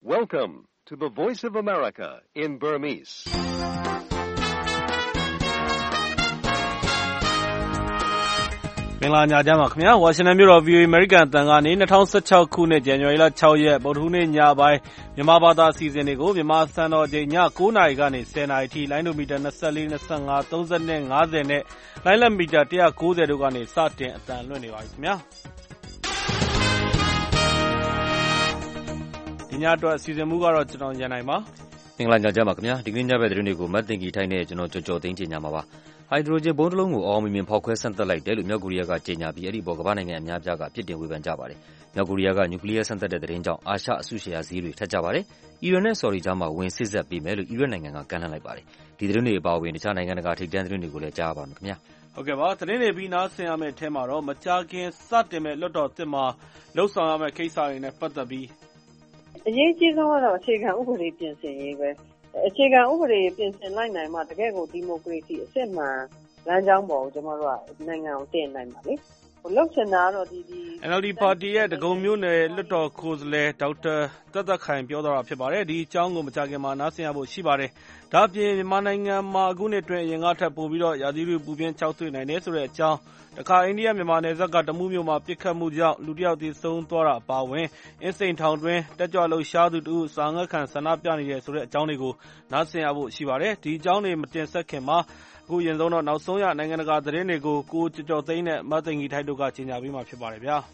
Welcome to the Voice of America in Burmese. ။မင်္ဂလာညချမ်းပါခင်ဗျာ။ ဝါရှင်တန်မြို့တော် VOA American အသံကနေ2016ခုနှစ် ဇန်နဝါရီလ6ရက်ဗုဒ္ဓဟူးနေ့ညပိုင်းမြန်မာဘာသာအစီအစဉ်တွေကိုမြန်မာစံတော်ချိန်ည9:00နာရီကနေ10:00နာရီထိလိုင်းဒိုမီတာ24 25 30နဲ့50နဲ့လိုင်းလက်မီတာ190တို့ကနေစတင်အသံလွှင့်နေပါပြီခင်ဗျာ။ဒီညအတွက်အစီအစဉ်မူကတော့ကျွန်တော်ရန်နိုင်ပါ။မင်္ဂလာညချမ်းပါခင်ဗျာ။ဒီကနေ့ညဘက်သတင်းတွေကိုမတ်တင်ကီထိုင်းနဲ့ကျွန်တော်ကြော်သိန်းချင်ကြမှာပါ။ဟိုက်ဒရိုဂျင်ဘုံးတစ်လုံးကိုအောင်မြင်ဖောက်ခွဲဆန့်သက်လိုက်တယ်လို့မြောက်ကိုရီးယားကကြေညာပြီးအဲ့ဒီပေါ်ကမ္ဘာနိုင်ငံအများအပြားကပြစ်တင်ဝေဖန်ကြပါတယ်။မြောက်ကိုရီးယားကနျူကလ িয়ার ဆန့်သက်တဲ့သတင်းကြောင့်အာရှအစုရှယ်ယာဈေးတွေထက်ကြပါတယ်။အီရန်နဲ့ဆော်ဒီကြားမှာဝင်စစ်ဆက်ပေးမယ်လို့အီရတ်နိုင်ငံကကမ်းလှမ်းလိုက်ပါတယ်။ဒီသတင်းတွေအပါအဝင်တခြားနိုင်ငံတကာထိပ်တန်းသတင်းတွေကိုလည်းကြားပါမယ်ခင်ဗျာ။ဟုတ်ကဲ့ပါသတင်းတွေပြီးနားဆင်ရမယ့်အထဲမှာတော့မကြာခင်စတင်မဲ့လွှတ်တော်သစ်မှာလှုပ်ဆောင်ရမယ့်ကိစ္စတွေနဲ့ပတ်သက်ပြီးအရေးကြီးဆုံးကတော့အခြေခံဥပဒေပြင်ဆင်ရေးပဲအခြေခံဥပဒေပြင်ဆင်လိုက်နိုင်မှတကယ်ကိုဒီမိုကရေစီအစစ်မှန်လမ်းကြောင်းပေါ်ကိုကျွန်တော်တို့ကနိုင်ငံကိုတင်နိုင်ပါလေလှုပ်ချင်တာကတော့ဒီ NLD ပါတီရဲ့ဒဂုံမြို့နယ်လွှတ်တော်ကိုယ်စားလှယ်ဒေါက်တာသက်သက်ခိုင်ပြောသွားတာဖြစ်ပါတယ်ဒီအကြောင်းကိုမကြာခင်မှာနားဆင်ရဖို့ရှိပါတယ်ဒါ့အပြင်မြန်မာနိုင်ငံမှာအခုနှစ်အတွင်းအရင်ကထပ်ပိုပြီးတော့ရာသီဥတုပူပြင်းခြောက်သွေ့နိုင်တယ်ဆိုတဲ့အကြောင်းတခါအိန္ဒိယမြန်မာနယ်စပ်ကတမူးမြို့မှာပြစ်ခတ်မှုကြောင့်လူတစ်ယောက်သေဆုံးသွားတာအပါအဝင်အင်းစိန်ထောင်တွင်းတက်ကြွလှုပ်ရှားသူတို့စာငတ်ခံဆန္ဒပြနေတယ်ဆိုတဲ့အကြောင်းတွေကိုနားဆင်ရဖို့ရှိပါတယ်ဒီအကြောင်းတွေမတင်ဆက်ခင်မှာအခုရင်ဆုံးတော့နောက်ဆုံးရနိုင်ငံတကာသတင်းတွေကိုကိုကျော်သိန်းနဲ့မသိင်ကြီးထိုက်တို့ကကြီးညာပေးမှာဖြစ်ပါတယ်ဗျာ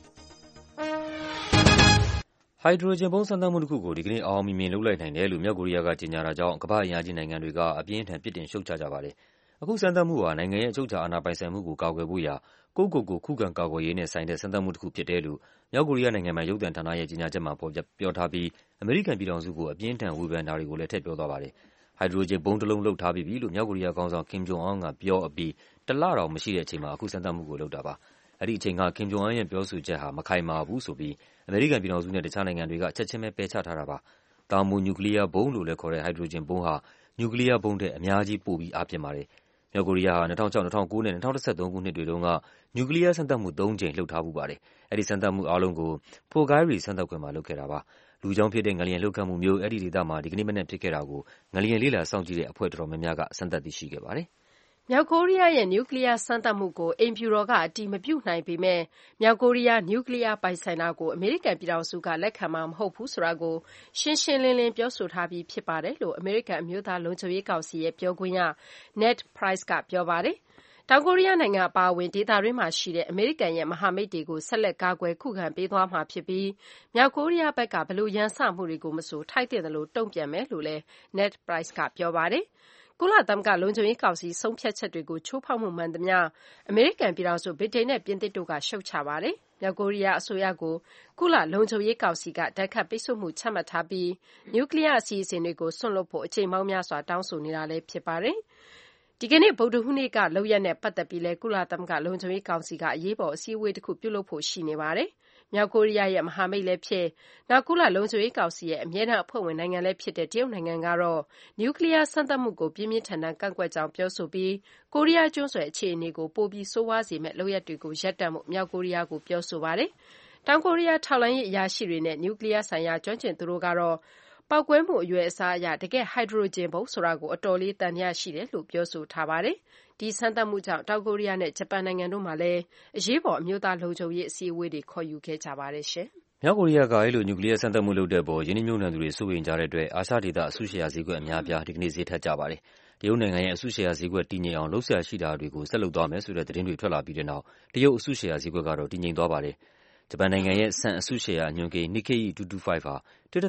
ဟိုက်ဒရိုဂျင်ဘုံးစမ်းသပ်မှုတစ်ခုကိုဒီကနေ့အောင်မြင်လုပ်လိုက်နိုင်တယ်လို့မြောက်ကိုရီးယားကကြေညာတာကြောင့်ကမ္ဘာ့အင်အားကြီးနိုင်ငံတွေကအပြင်းထန်ပြစ်တင်ရှုတ်ချကြပါတယ်အခုစမ်းသပ်မှုဟာနိုင်ငံရဲ့အချုပ်အခြာအာဏာပိုင်ဆိုင်မှုကိုကာကွယ်ဖို့ရာကိုယ့်ကိုယ်ကိုခုခံကာကွယ်ရေးနဲ့ဆိုင်တဲ့စမ်းသပ်မှုတစ်ခုဖြစ်တယ်လို့မြောက်ကိုရီးယားနိုင်ငံမှာရုပ်သံဌာနရဲ့ကြေညာချက်မှာပြောထားပြီးအမေရိကန်ပြည်ထောင်စုကိုအပြင်းထန်ဝေဖန်တာတွေကိုလည်းထည့်ပြောသွားပါတယ်ဟိုက်ဒရိုဂျင်ဘုံးတစ်လုံးလုပ်ထားပြီလို့မြောက်ကိုရီးယားခေါင်းဆောင်ကင်ဂျုံအွန်းကပြောအပြီးတလတောင်မရှိတဲ့အချိန်မှာအခုစမ်းသပ်မှုကိုလုပ်တာပါအဲ့ဒီအချိန်ကကင်ဂျုံအွန်းရဲ့ပြောဆိုချက်ဟာမခိုင်မာဘူးဆိုပြီးအမေရိကန်ပြည်ထောင်စုနဲ့တခြားနိုင်ငံတွေကချက်ချင်းပဲပယ်ချထားတာပါတာမူနျူကလ িয়ার ဘုံးလို့လည်းခေါ်တဲ့ဟိုက်ဒရိုဂျင်ဘုံးဟာနျူကလ িয়ার ဘုံးတဲ့အများကြီးပိုပြီးအားပြင်းပါတယ်မြောက်ကိုရီးယားဟာ2006 2009နဲ့2013ခုနှစ်တွေတုန်းကနျူကလ িয়ার စမ်းသပ်မှု3ကြိမ်လှုပ်ထားမှုပါတယ်အဲ့ဒီစမ်းသပ်မှုအားလုံးကိုဖိုဂိုင်းရီစမ်းသပ်ခွင့်မှာလုပ်ခဲ့တာပါလူကြောင့်ဖြစ်တဲ့ငလျင်လှုပ်ခတ်မှုမျိုးအဲ့ဒီဒေသမှာဒီကနေ့မနေ့ဖြစ်ခဲ့တာကိုငလျင်လေးလာစောင့်ကြည့်တဲ့အဖွဲ့တော်တော်များများကစမ်းသပ်သိရှိခဲ့ပါတယ်မြောက်ကိုရီးယားရဲ့နျူကလ িয়ার စမ်းသပ်မှုကိုအိမ်ဖြူတော်ကအတည်မပြုနိုင်ပေမဲ့မြောက်ကိုရီးယားနျူကလ িয়ার ပိုင်ဆိုင်တာကိုအမေရိကန်ပြည်ထောင်စုကလက်ခံမှာမဟုတ်ဘူးဆိုတာကိုရှင်းရှင်းလင်းလင်းပြောဆိုထားပြီးဖြစ်ပါတယ်လို့အမေရိကန်အမျိုးသားလုံခြုံရေးကောင်စီရဲ့ပြောခွင့်ရ Ned Price ကပြောပါတယ်တောင်ကိုရီးယားနိုင်ငံအပါအဝင်ဒေသတွင်းမှာရှိတဲ့အမေရိကန်ရဲ့မဟာမိတ်တွေကိုဆက်လက်ကာကွယ်ခုခံပေးသွားမှာဖြစ်ပြီးမြောက်ကိုရီးယားဘက်ကဘလို့ရန်စမှုတွေကိုမဆိုထိုက်တဲ့လို့တုံ့ပြန်မယ်လို့လည်း Ned Price ကပြောပါတယ်ကုလသမဂ္ဂလုံခြုံရေးကောင်စီဆုံးဖြတ်ချက်တွေကိုချိုးဖောက်မှုမှန်သမျှအမေရိကန်ပြည်ထောင်စုဗြိတိန်နဲ့ပြင်သစ်တို့ကရှုတ်ချပါတယ်။မြောက်ကိုရီးယားအစိုးရကိုကုလလုံခြုံရေးကောင်စီကဒဏ်ခတ်ပိတ်ဆို့မှုချမှတ်ထားပြီးနျူကလ িয়ার အစီအစဉ်တွေကိုစွန့်လွတ်ဖို့အကြိမ်ပေါင်းများစွာတောင်းဆိုနေတာလည်းဖြစ်ပါတယ်။ဒီကနေ့ဗုဒ္ဓဟူးနေ့ကလုပ်ရက်နဲ့ပတ်သက်ပြီးလဲကုလသမဂ္ဂလုံခြုံရေးကောင်စီကအရေးပေါ်အစည်းအဝေးတစ်ခုပြုလုပ်ဖို့ရှိနေပါတယ်။မြောက်ကိုရီးယားရဲ့မဟာမိတ်လည်းဖြစ်နောက်ကုလလုံခြုံရေးကောင်စီရဲ့အမြဲတမ်းအဖွဲ့ဝင်နိုင်ငံလည်းဖြစ်တဲ့တရုတ်နိုင်ငံကတော့နျူကလ িয়ার စမ်းသပ်မှုကိုပြင်းပြင်းထန်ထန်ကန့်ကွက်ကြောင်းပြောဆိုပြီးကိုရီးယားကျွန်းဆွယ်အခြေအနေကိုပိုပြီးဆိုးဝါးစေမယ့်လုပ်ရပ်တွေကိုရပ်တန့်ဖို့မြောက်ကိုရီးယားကိုပြောဆိုပါတယ်။တောင်ကိုရီးယားထောက်လှမ်းရေးအရာရှိတွေနဲ့နျူကလ িয়ার ဆိုင်ရာကျွမ်းကျင်သူတို့ကတော့ပောက်ကွဲမှုအရွယ်အစားအရတကယ်ဟိုက်ဒရိုဂျင်ဘုံးဆိုတာကိုအတော်လေးသံသယရှိတယ်လို့ပြောဆိုထားပါတယ်။ဒီစမ်းသပ်မှုကြောင့်တောင်ကိုရီးယားနဲ့ဂျပန်နိုင်ငံတို့မှလည်းအရေးပေါ်အမျိုးသားလုံခြုံရေးအစည်းအဝေးတွေခေါ်ယူခဲ့ကြပါတယ်။မြောက်ကိုရီးယားကအဲ့လိုနျူကလ িয়ার စမ်းသပ်မှုလုပ်တဲ့ပေါ်ယင်းနှိမ့်ညွန့်သူတွေစိုးရိမ်ကြတဲ့အတွက်အာရှဒေသအစုရှယ်ယာဈေးကွက်အများပြားဒီကနေ့ဈေးထက်ကြပါတယ်။တရုတ်နိုင်ငံရဲ့အစုရှယ်ယာဈေးကွက်တည်ငြိမ်အောင်လှုပ်ရှားရှိတာတွေကိုဆက်လုပ်သွားမယ်ဆိုတဲ့သတင်းတွေထွက်လာပြီးတဲ့နောက်တရုတ်အစုရှယ်ယာဈေးကွက်ကတော့တည်ငြိမ်သွားပါတယ်။ဂျပန်နိုင်ငံရဲ့ဆန်အစုရှယ်ယာအညွှန်းကိန်း Nikkei 225 ဟာ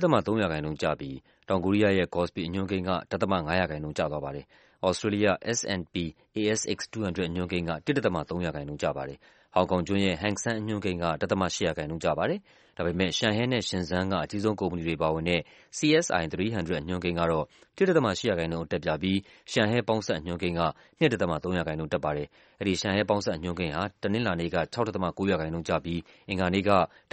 1.3% ကျပြီးတောင်ကိုရီးယားရဲ့ Kospi အညွှန်းကိန်းက 0.5% ကျသွားပါတယ်။ဩစတြေးလျ S&P ASX 200အညွှန်းကိန်းက 1.3% ကျပါတယ်။ဟောင်ကောင်ကျွန်းရဲ့ Hang Seng အညွှန်းကိန်းက 0.8% ကျပါတယ်။ဒါပေမဲ့ရှန်ဟဲနဲ့ရှင်ဇန်းကအကြီးဆုံးကုမ္ပဏီတွေပါဝင်တဲ့ CSI 300အညွှန်းကိန်းကတော့ 1.8% တက်ပြပြီးရှန်ဟဲပေါင်းဆက်အညွှန်းကိန်းက 2.3% တက်ပါတယ်။အဲ့ဒီရှန်ဟဲပေါင်းဆက်အညွှန်းကိန်းဟာတနင်္လာနေ့က 6.9% ကျပြီးအင်္ဂါနေ့က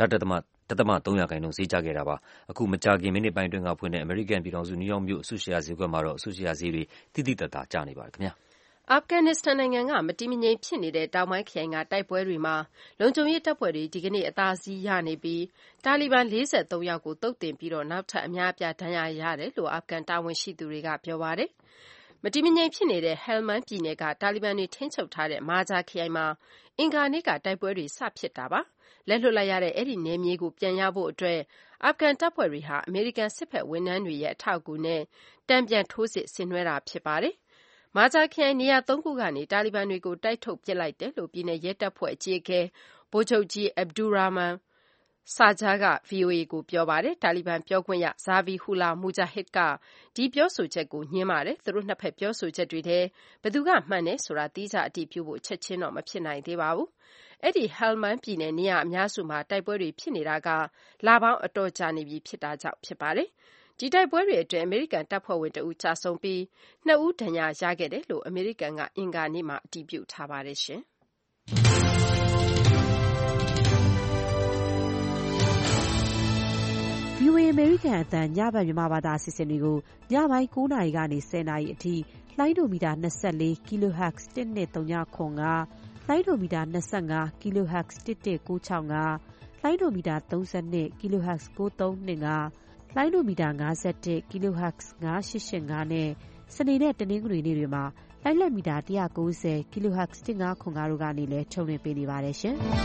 1.3% ဈေးကျခဲ့တာပါ။အခုမကြာခင်မိနစ်ပိုင်းအတွင်းကဖွင့်တဲ့အမေရိကန်ပြည်ထောင်စုနယူးယောက်မြို့အစုရှယ်ယာဈေးကွက်မှာတော့အစုရှယ်ယာဈေးတွေတိတိတတ်တာကျနေပါတယ်ခင်ဗျာ။အာဖဂန်နစ္စတန်နိုင်ငံကမတည်မငြိမ်ဖြစ်နေတဲ့တောင်ပိုင်းခရိုင်ကတိုက်ပွဲတွေမှာလုံခြုံရေးတပ်ဖွဲ့တွေဒီကနေ့အသာစီးရနေပြီးတာလီဘန်43ယောက်ကိုသုတ်သင်ပြီးနောက်ထပ်အများအပြားဒဏ်ရာရတယ်လို့အာဖဂန်တာဝန်ရှိသူတွေကပြောပါတယ်။မတည်မငြိမ်ဖြစ်နေတဲ့ဟယ်မန်ပြည်နယ်ကတာလီဘန်တွေထိန်းချုပ်ထားတဲ့မာဂျာခရိုင်မှာအင်္ဂါနေ့ကတိုက်ပွဲတွေစဖြစ်တာပါ။လက်လွှတ်လိုက်ရတဲ့အဲ့ဒီနယ်မြေကိုပြန်ရဖို့အတွက်အာဖဂန်တပ်ဖွဲ့တွေဟာအမေရိကန်စစ်ဘက်ဝန်ထမ်းတွေရဲ့အထောက်အကူနဲ့တံပြန်ထိုးစစ်ဆင်နွှဲတာဖြစ်ပါတယ်။မာဂျာခရိုင်နေရာ3ခုကနေတာလီဘန်တွေကိုတိုက်ထုတ်ပစ်လိုက်တယ်လို့ပြည်내ရဲတပ်ဖွဲ့အကြီးအကဲဗိုလ်ချုပ်ကြီးအဗ်ဒူရာမန်ဆာဂျာက VOA ကိုပြောပါတယ်။တာလီဘန်ပြောခွင့်ရဇာဗီဟူလာမူဂျာဟစ်ကဒီပြောဆိုချက်ကိုညှင်းပါတယ်။သူတို့နှစ်ဖက်ပြောဆိုချက်တွေထဲဘယ်သူကမှန်တယ်ဆိုတာသီးခြားအတည်ပြုဖို့ချက်ချင်းတော့မဖြစ်နိုင်သေးပါဘူး။အဲ့ဒီဟယ်မန်ပြည်နယ်နေရာအများစုမှာတိုက်ပွဲတွေဖြစ်နေတာကလပေါင်းအတော်ကြာနေပြီဖြစ်တာကြောင့်ဖြစ်ပါတယ်။ဒီတိုက်ပွဲတွေအတွင်းအမေရိကန်တပ်ဖွဲ့ဝင်တဦးကြာဆုံးပြီး2ဦးဒဏ်ရာရခဲ့တယ်လို့အမေရိကန်ကအင်္ဂါနေ့မှာအတည်ပြုထားပါတယ်ရှင်။ VOA အမေရိကန်အသံညဘက်မြန်မာဘာသာအစီအစဉ်တွေကိုညပိုင်း9နာရီကနေ10နာရီအထိလိုင်းဒိုမီတာ24 kHz 103.5လိုင်းဒိုမီတာ25 kHz 11965လိုင်းဒိုမီတာ32 kHz 9325လိုင်းဒိုမီတာ51 kHz 9885နဲ့စနေနဲ့တနင်္ဂနွေနေ့တွေမှာလိုင်းလက်မီတာ190 kHz 1505တို့ကနေလည်းထုတ်လွှင့်ပေးနေပါတယ်ရှင်။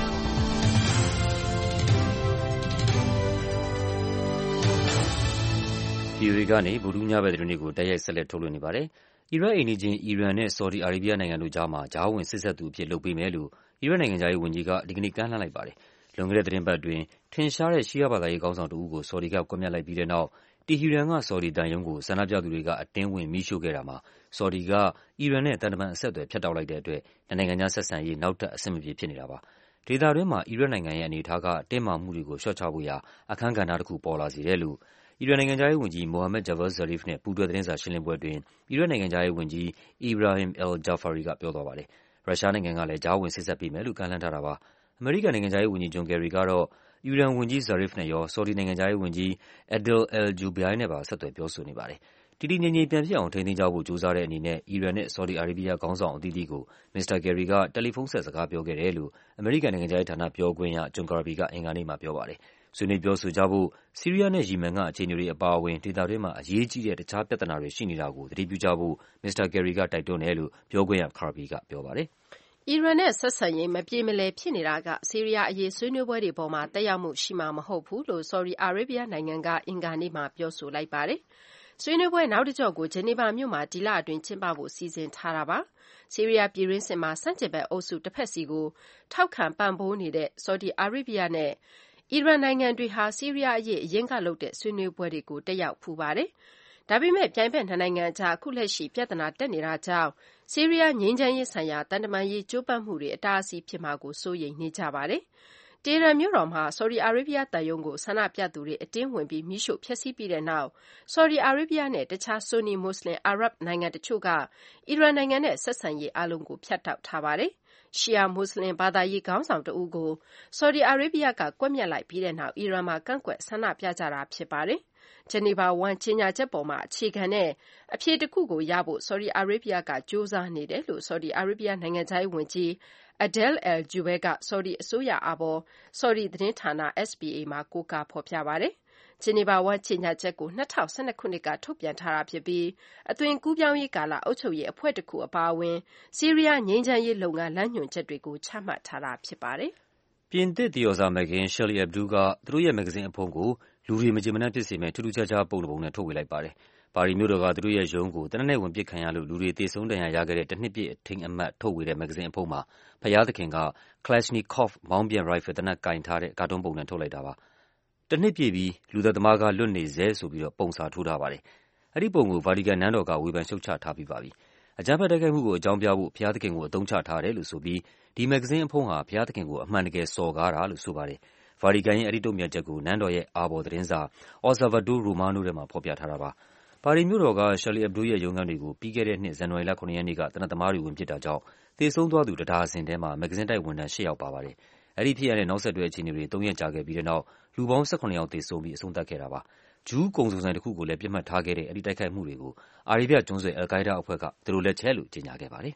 VOA ကနေဗုဒ္ဓညဘက်သတင်းတွေကိုတိုက်ရိုက်ဆက်လက်ထုတ်လွှင့်နေပါတယ်။အီရတ်အိမ်နီးချင်းအီရန်နဲ့ဆော်ဒီအာရေးဗီးယားနိုင်ငံတို့ကြားမှာကြားဝင်စစ်ဆက်သူအဖြစ်လုပ်ပေးမယ်လို့အီရတ်နိုင်ငံခြားရေးဝန်ကြီးကဒီကနေ့ကမ်းလှမ်းလိုက်ပါတယ်။လွန်ခဲ့တဲ့သတင်းပတ်အတွင်းထင်ရှားတဲ့ရှီယာဘာသာရေးခေါင်းဆောင်တဦးကိုဆော်ဒီကကွပ်မျက်လိုက်ပြီးတဲ့နောက်တီဟီရန်ကဆော်ဒီသံရုံးကိုဆန္ဒပြသူတွေကအတင်းဝင်မီးရှို့ခဲ့တာမှာဆော်ဒီကအီရန်နဲ့တန်တမန်အဆက်အသွယ်ဖြတ်တောက်လိုက်တဲ့အတွက်နိုင်ငံခြားဆက်ဆံရေးနောက်ထပ်အဆင်မပြေဖြစ်နေတာပါ။ဒေသတွင်းမှာအီရတ်နိုင်ငံရဲ့အနေအထားကတင်းမာမှုတွေကိုလျှော့ချဖို့ရာအခန်းကဏ္ဍတစ်ခုပေါ်လာစေတယ်လို့အီရန်နိုင်ငံခြားရေးဝန်ကြီးမိုဟာမက်ဂျာဗတ်ဇာရီဖ်နဲ့ပူးတွဲသတင်းစာရှင်းလင်းပွဲအတွင်းအီရတ်နိုင်ငံခြားရေးဝန်ကြီးအီဘရာဟင်အယ်ဂျာဖာရီကပြောသွားပါတယ်။ရုရှားနိုင်ငံကလည်းကြားဝင်စစ်ဆက်ပေးမယ်လို့ကမ်းလှမ်းထားတာပါ။အမေရိကန်နိုင်ငံခြားရေးဝန်ကြီးဂျွန်ကယ်ရီကတော့အီရန်ဝန်ကြီးဇာရီဖ်နဲ့ရောဆော်ဒီနိုင်ငံခြားရေးဝန်ကြီးအဒယ်လ်အယ်ဂျူဘိုင်နဲ့ပါဆက်သွယ်ပြောဆိုနေပါတယ်။တည်တည်ငြိမ်ငြိမ်ပြန်ဖြစ်အောင်ထိန်းသိမ်းကြဖို့ကြိုးစားတဲ့အနေနဲ့အီရန်နဲ့ဆော်ဒီအာရေးဗီးယားခေါင်းဆောင်အသီးသီးကိုမစ္စတာကယ်ရီကတယ်လီဖုန်းဆက်စကားပြောခဲ့တယ်လို့အမေရိကန်နိုင်ငံခြားရေးဌာနပြောခွင့်ရဂျွန်ကာဘီကအင်္ဂါနေ့မှာပြောပါတယ်။ဆွေးနွေးပြောဆိုကြဖို့ဆီးရီးယားနဲ့ယီမန်ကအခြေအနေတွေအပါအဝင်ဒေသတွင်းမှာအရေးကြီးတဲ့တခြားပြဿနာတွေရှိနေတာကိုသတိပြုကြဖို့မစ္စတာကယ်ရီကတိုက်တွန်းတယ်လို့ပြောခွင့်ရကာဘီကပြောပါတယ်။အီရန်နဲ့ဆက်ဆံရေးမပြေမလည်ဖြစ်နေတာကဆီးရီးယားအရေးဆွေးနွေးပွဲတွေပေါ်မှာသက်ရောက်မှုရှိမှာမဟုတ်ဘူးလို့ဆော်ဒီအာရေးဗီးယားနိုင်ငံကအင်္ဂါနေ့မှာပြောဆိုလိုက်ပါတယ်။ဆွေးနွေးပွဲနောက်တစ်ကြော့ကိုဂျနီဗာမြို့မှာဒီလအတွင်းကျင်းပဖို့စီစဉ်ထားတာပါ။ဆီးရီးယားပြည်တွင်းစစ်မှာဆန့်ကျင်ဘက်အုပ်စုတစ်ဖက်စီကိုထောက်ခံပံ့ပိုးနေတဲ့ဆော်ဒီအာရေးဗီးယားနဲ့အီရန်နိုင်ငံတွေဟာဆီးရီးယားအရေးအရင်ကလုပ်တဲ့ဆွေးနွေးပွဲတွေကိုတက်ရောက်ဖူးပါတယ်။ဒါပေမဲ့ပြိုင်ဘက်နှစ်နိုင်ငံအကြားအခုလက်ရှိပြဿနာတက်နေတာကြောင့်ဆီးရီးယားငြိမ်းချမ်းရေးဆိုင်ရာတန်တမာရေးကြိုးပမ်းမှုတွေအတားအဆီးဖြစ်မှာကိုစိုးရိမ်နေကြပါတယ်။တီဟီရန်မြို့တော်မှာဆော်ဒီအာရေးဗီးယားသံရုံးကိုဆန္ဒပြသူတွေအတင်းဝင်ပြီးမီးရှို့ဖျက်ဆီးပြီးတဲ့နောက်ဆော်ဒီအာရေးဗီးယားနဲ့တခြားဆွန်နီမွတ်စလင်အာရပ်နိုင်ငံတချို့ကအီရန်နိုင်ငံနဲ့ဆက်ဆံရေးအားလုံးကိုဖြတ်တောက်ထားပါတယ်။ရှီယာမွတ်စလင်ဘာသာရေးခေါင်းဆောင်တဦးကိုဆော်ဒီအာရေးဗီးယားကကွပ်မျက်လိုက်ပြီးတဲ့နောက်အီရန်မှာကန့်ကွက်ဆန္ဒပြကြတာဖြစ်ပါတယ်။ဂျနီဗာ1ကြေညာချက်ပေါ်မှာအခြေခံတဲ့အဖြေတစ်ခုကိုရဖို့ဆော်ဒီအာရေးဗီးယားကကြိုးစားနေတယ်လို့ဆော်ဒီအာရေးဗီးယားနိုင်ငံခြားရေးဝန်ကြီးအဒယ်လ်အယ်ဂျူဘဲကဆော်ဒီအစိုးရအာဘော်ဆော်ဒီသတင်းဌာန SPA မှာကိုးကားဖော်ပြပါတယ်။ဂျနီဗာ1ကြေညာချက်ကို2012ခုနှစ်ကထုတ်ပြန်ထားတာဖြစ်ပြီးအသွင်ကူးပြောင်းရေးကာလအုပ်ချုပ်ရေးအဖွဲ့တစ်ခုအပါအဝင်ဆီးရီးယားငြိမ်းချမ်းရေးလုပ်ငန်းလမ်းညွှန်ချက်တွေကိုချမှတ်ထားတာဖြစ်ပါတယ်။ပြင်သစ်သီအော်စာမဂ္ဂဇင်း Charlie Hebdo ကသူတို့ရဲ့မဂ္ဂဇင်းအဖုံးကိုလူတွေမကျေမနပ်ဖြစ်စေမယ့်ထူးထူးခြားခြားပုံတစ်ပုံနဲ့ထုတ်ဝေလိုက်ပါတယ်။ပါရီမြို့တော်ကသူတို့ရဲ့ရုံးကိုသေနတ်နဲ့ဝင်ပစ်ခံရလို့လူတွေသေဆုံးဒဏ်ရာရခဲ့တဲ့တစ်နှစ်ပြည့်အထိမ်းအမှတ်ထုတ်ဝေတဲ့မဂ္ဂဇင်းအဖုံးမှာဘုရားသခင်က Kalashnikov မောင်းပြန်ရိုင်ဖယ်သေနတ်ကိုင်ထားတဲ့ကာတွန်းပုံနဲ့ထုတ်လိုက်တာပါ။တစ်နှစ်ပြည့်ပြီးလူသတ်သမားကလွတ်နေဆဲဆိုပြီးပုံစာထိုးထားပါတယ်။အဲဒီပုံကိုဗာတီကန်နန်းတော်ကဝေဖန်ရှုတ်ချထားပြီးပါပြီ။အကြမ်းဖက်တိုက်ခိုက်မှုကိုအကြောင်းပြဖို့ဘုရားသခင်ကိုအသုံးချထားတယ်လို့ဆိုပြီးဒီမဂ္ဂဇင်းအဖုံးဟာဘုရားသခင်ကိုအမှန်တကယ်စော်ကားတာလို့ဆိုပါတယ်။ဗာတီကန်ရဲ့အဲဒီတုံ့ပြန်ချက်ကိုနန်းတော်ရဲ့အာဘော်သတင်းစာ Osservatore Romano ထဲမှာဖော်ပြထားတာပါ။ပါရီမြို့တော်က Charlie Hebdo ရဲ့ရုံးခန်းတွေကိုပြီးခဲ့တဲ့နှစ်ဇန်နဝါရီလ7 ရက်နေ့ကသေနတ်သမားတွေဝင်ပစ်တာကြောင့်သေဆုံးသွားသူ1ဒါဇင်ထဲမှာမဂ္ဂဇင်းတိုက်ဝန်ထမ်း8ယောက်ပါပါတယ်။အဲဒီဖြစ်ရပ်နဲ့နောက်ဆက်တွဲအခြေအနေတွေ3ရက်ကြာခဲ့ပြီးတဲ့နောက်လူပေါင်း18ယောက်သေဆုံးပြီးအဆုံးသတ်ခဲ့တာပါ။ဂျူးကုန်စုံဆိုင်တစ်ခုကိုလည်းပြစ်မှတ်ထားခဲ့တဲ့အဲဒီတိုက်ခိုက်မှုတွေကိုအာရေးဗျကျွန်းဆွယ်အယ်လ်ကိုင်းဒါးအဖွဲ့ကသူတို့လက်ချက်လို့ကြေညာခဲ့ပါတယ်။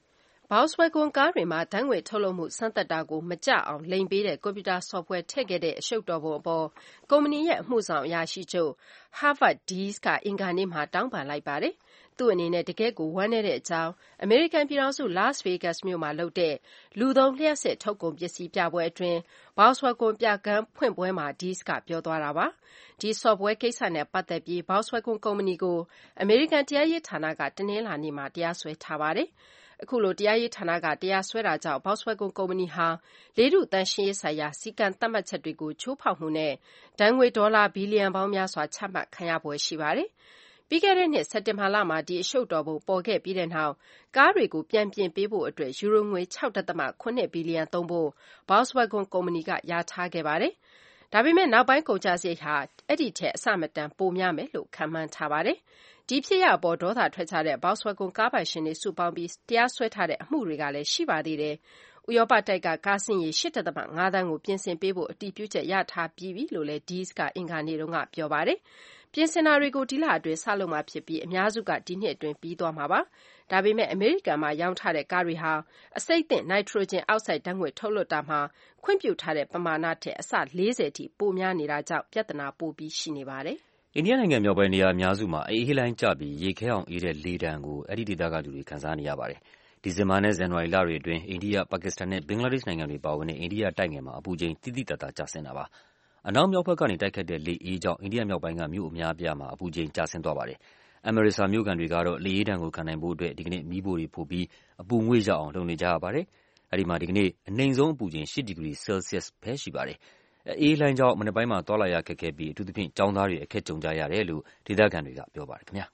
Volkswagen ကားတွေမှာဓာတ်ငွေ့ထုတ်လုပ်မှုစမ်းသပ်တာကိုမကျအောင်လိမ်ပေးတဲ့ကွန်ပျူတာဆော့ဖ်ဝဲထည့်ခဲ့တဲ့အရှုပ်တော်ပုံအပေါ်ကုမ္ပဏီရဲ့အမှုဆောင်အရာရှိချုပ် Harvard Dees ကအင်္ဂါနေ့မှာတောင်းပန်လိုက်ပါတယ်။သူ့အနေနဲ့တကယ့်ကိုဝမ်းနည်းတဲ့အကြောင်းအမေရိကန်ပြည်ထောင်စု Las Vegas မြို့မှာလုပ်တဲ့လူသုံးလျှပ်စစ်ထုတ်ကုန်ပစ္စည်းပြပွဲအတွင်း Volkswagen ပြခန်းဖွင့်ပွဲမှာ Dees ကပြောသွားတာပါ။ဒီဆော့ဖ်ဝဲကိစ္စနဲ့ပတ်သက်ပြီး Volkswagen ကုမ္ပဏီကိုအမေရိကန်တရားရေးဌာနကတနင်္လာနေ့မှာတရားစွဲထားပါတယ်။အခုလိုတရားရေးဌာနကတရားစွဲတာကြောင့် Volkswagen ကုမ္ပဏီဟာလေထုသန့်ရှင်းရေးဆိုင်ရာစည်းကမ်းသတ်မှတ်ချက်တွေကိုချိုးဖောက်မှုနဲ့ဒဏ်ငွေဒေါ်လာဘီလီယံပေါင်းများစွာချမှတ်ခံရဖွယ်ရှိပါတယ်။ပြီးခဲ့တဲ့နှစ်စက်တင်ဘာလမှာဒီအရှုပ်တော်ပုံပေါ်ခဲ့ပြီးတဲ့နောက်ကားတွေကိုပြန်ပြင်ပေးဖို့အတွက်ယူရိုငွေ 6.8 ဘီလီယံသုံးဖို့ Volkswagen ကုမ္ပဏီကလျာထားခဲ့ပါတယ်။ဒါပေမဲ့နောက်ပိုင်းကုန်ကျစရိတ်ဟာအဲ့ဒီထက်အဆမတန်ပိုများမယ်လို့ခန့်မှန်းထားပါတယ်။ဒီဖြစ်ရပ်အပေါ်ဒေါသထွက်ကြတဲ့ Volkswagen ကားပိုင်ရှင်တွေစုပေါင်းပြီးတရားစွဲထားတဲ့အမှုတွေကလည်းရှိပါသေးတယ်။ဥရောပတိုက်ကကားစင်းရေ 8.5 သန်းကိုပြင်ဆင်ပေးဖို့အတည်ပြုချက်ရထားပြီးပြီလို့လည်း Dees ကအင်္ဂါနေ့တုန်းကပြောပါတယ်။ပြင်ဆင်တာတွေကိုဒီလအတွင်းစလုပ်မှာဖြစ်ပြီးအများစုကဒီနှစ်အတွင်းပြီးသွားမှာပါ။ဒါပေမဲ့အမေရိကန်မှာရောင်းထားတဲ့ကားတွေဟာအဆိပ်သင့်နိုက်ထရိုဂျင်အောက်ဆိုက်ဓာတ်ငွေ့ထုတ်လွှတ်တာမှာခွင့်ပြုထားတဲ့ပမာဏထက်အဆ 40 ထိပိုများနေတာကြောင့်ပြဿနာပိုပြီးရှိနေပါတယ်။အိန္ဒိယနိုင်ငံမြောက်ပိုင်းနေရာအများစုမှာအေးလှိုင်းကျပြီးရေခဲအောင်အေးတဲ့လေဒဏ်ကိုအဲဒီဒေသကလူတွေခံစားနေရပါတယ်။ဒီဇင်ဘာနဲ့ဇန်နဝါရီလတွေအတွင်းအိန္ဒိယ၊ပါကစ္စတန်နဲ့ဘင်္ဂလားဒေ့ရှ်နိုင်ငံတွေပါဝင်တဲ့အိန္ဒိယတိုက်ငယ်မှာအပူချိန်သိသိသာသာကျဆင်းတာပါ။အနောက်မြောက်ဘက်ကနေတိုက်ခတ်တဲ့လေအေးကြောင့်အိန္ဒိယမြောက်ပိုင်းကမြို့အများအပြားမှာအပူချိန်ကျဆင်းသွားပါတယ်။ Amritsar မြို့ခံတွေကတော့လေအေးဒဏ်ကိုခံနိုင်ဖို့အတွက်ဒီကနေ့မီးဖိုတွေဖိုပြီးအပူငွေ့ရအောင်လုပ်နေကြရပါတယ်။အဲဒီမှာဒီကနေ့အနိမ့်ဆုံးအပူချိန်8 ဒီဂရီဆဲလ်ဆီးယပ်စ်ပဲရှိပါတယ်။အေးလှိုင်းကြောင့်မနက်ပိုင်းမှာသွားလာရခက်ခဲပြီးအထူးသဖြင့်ကျောင်းသားတွေအခက်ကြုံကြရတယ်လို့ဒေသခံတွေကပြောပါတယ်ခင်ဗျာ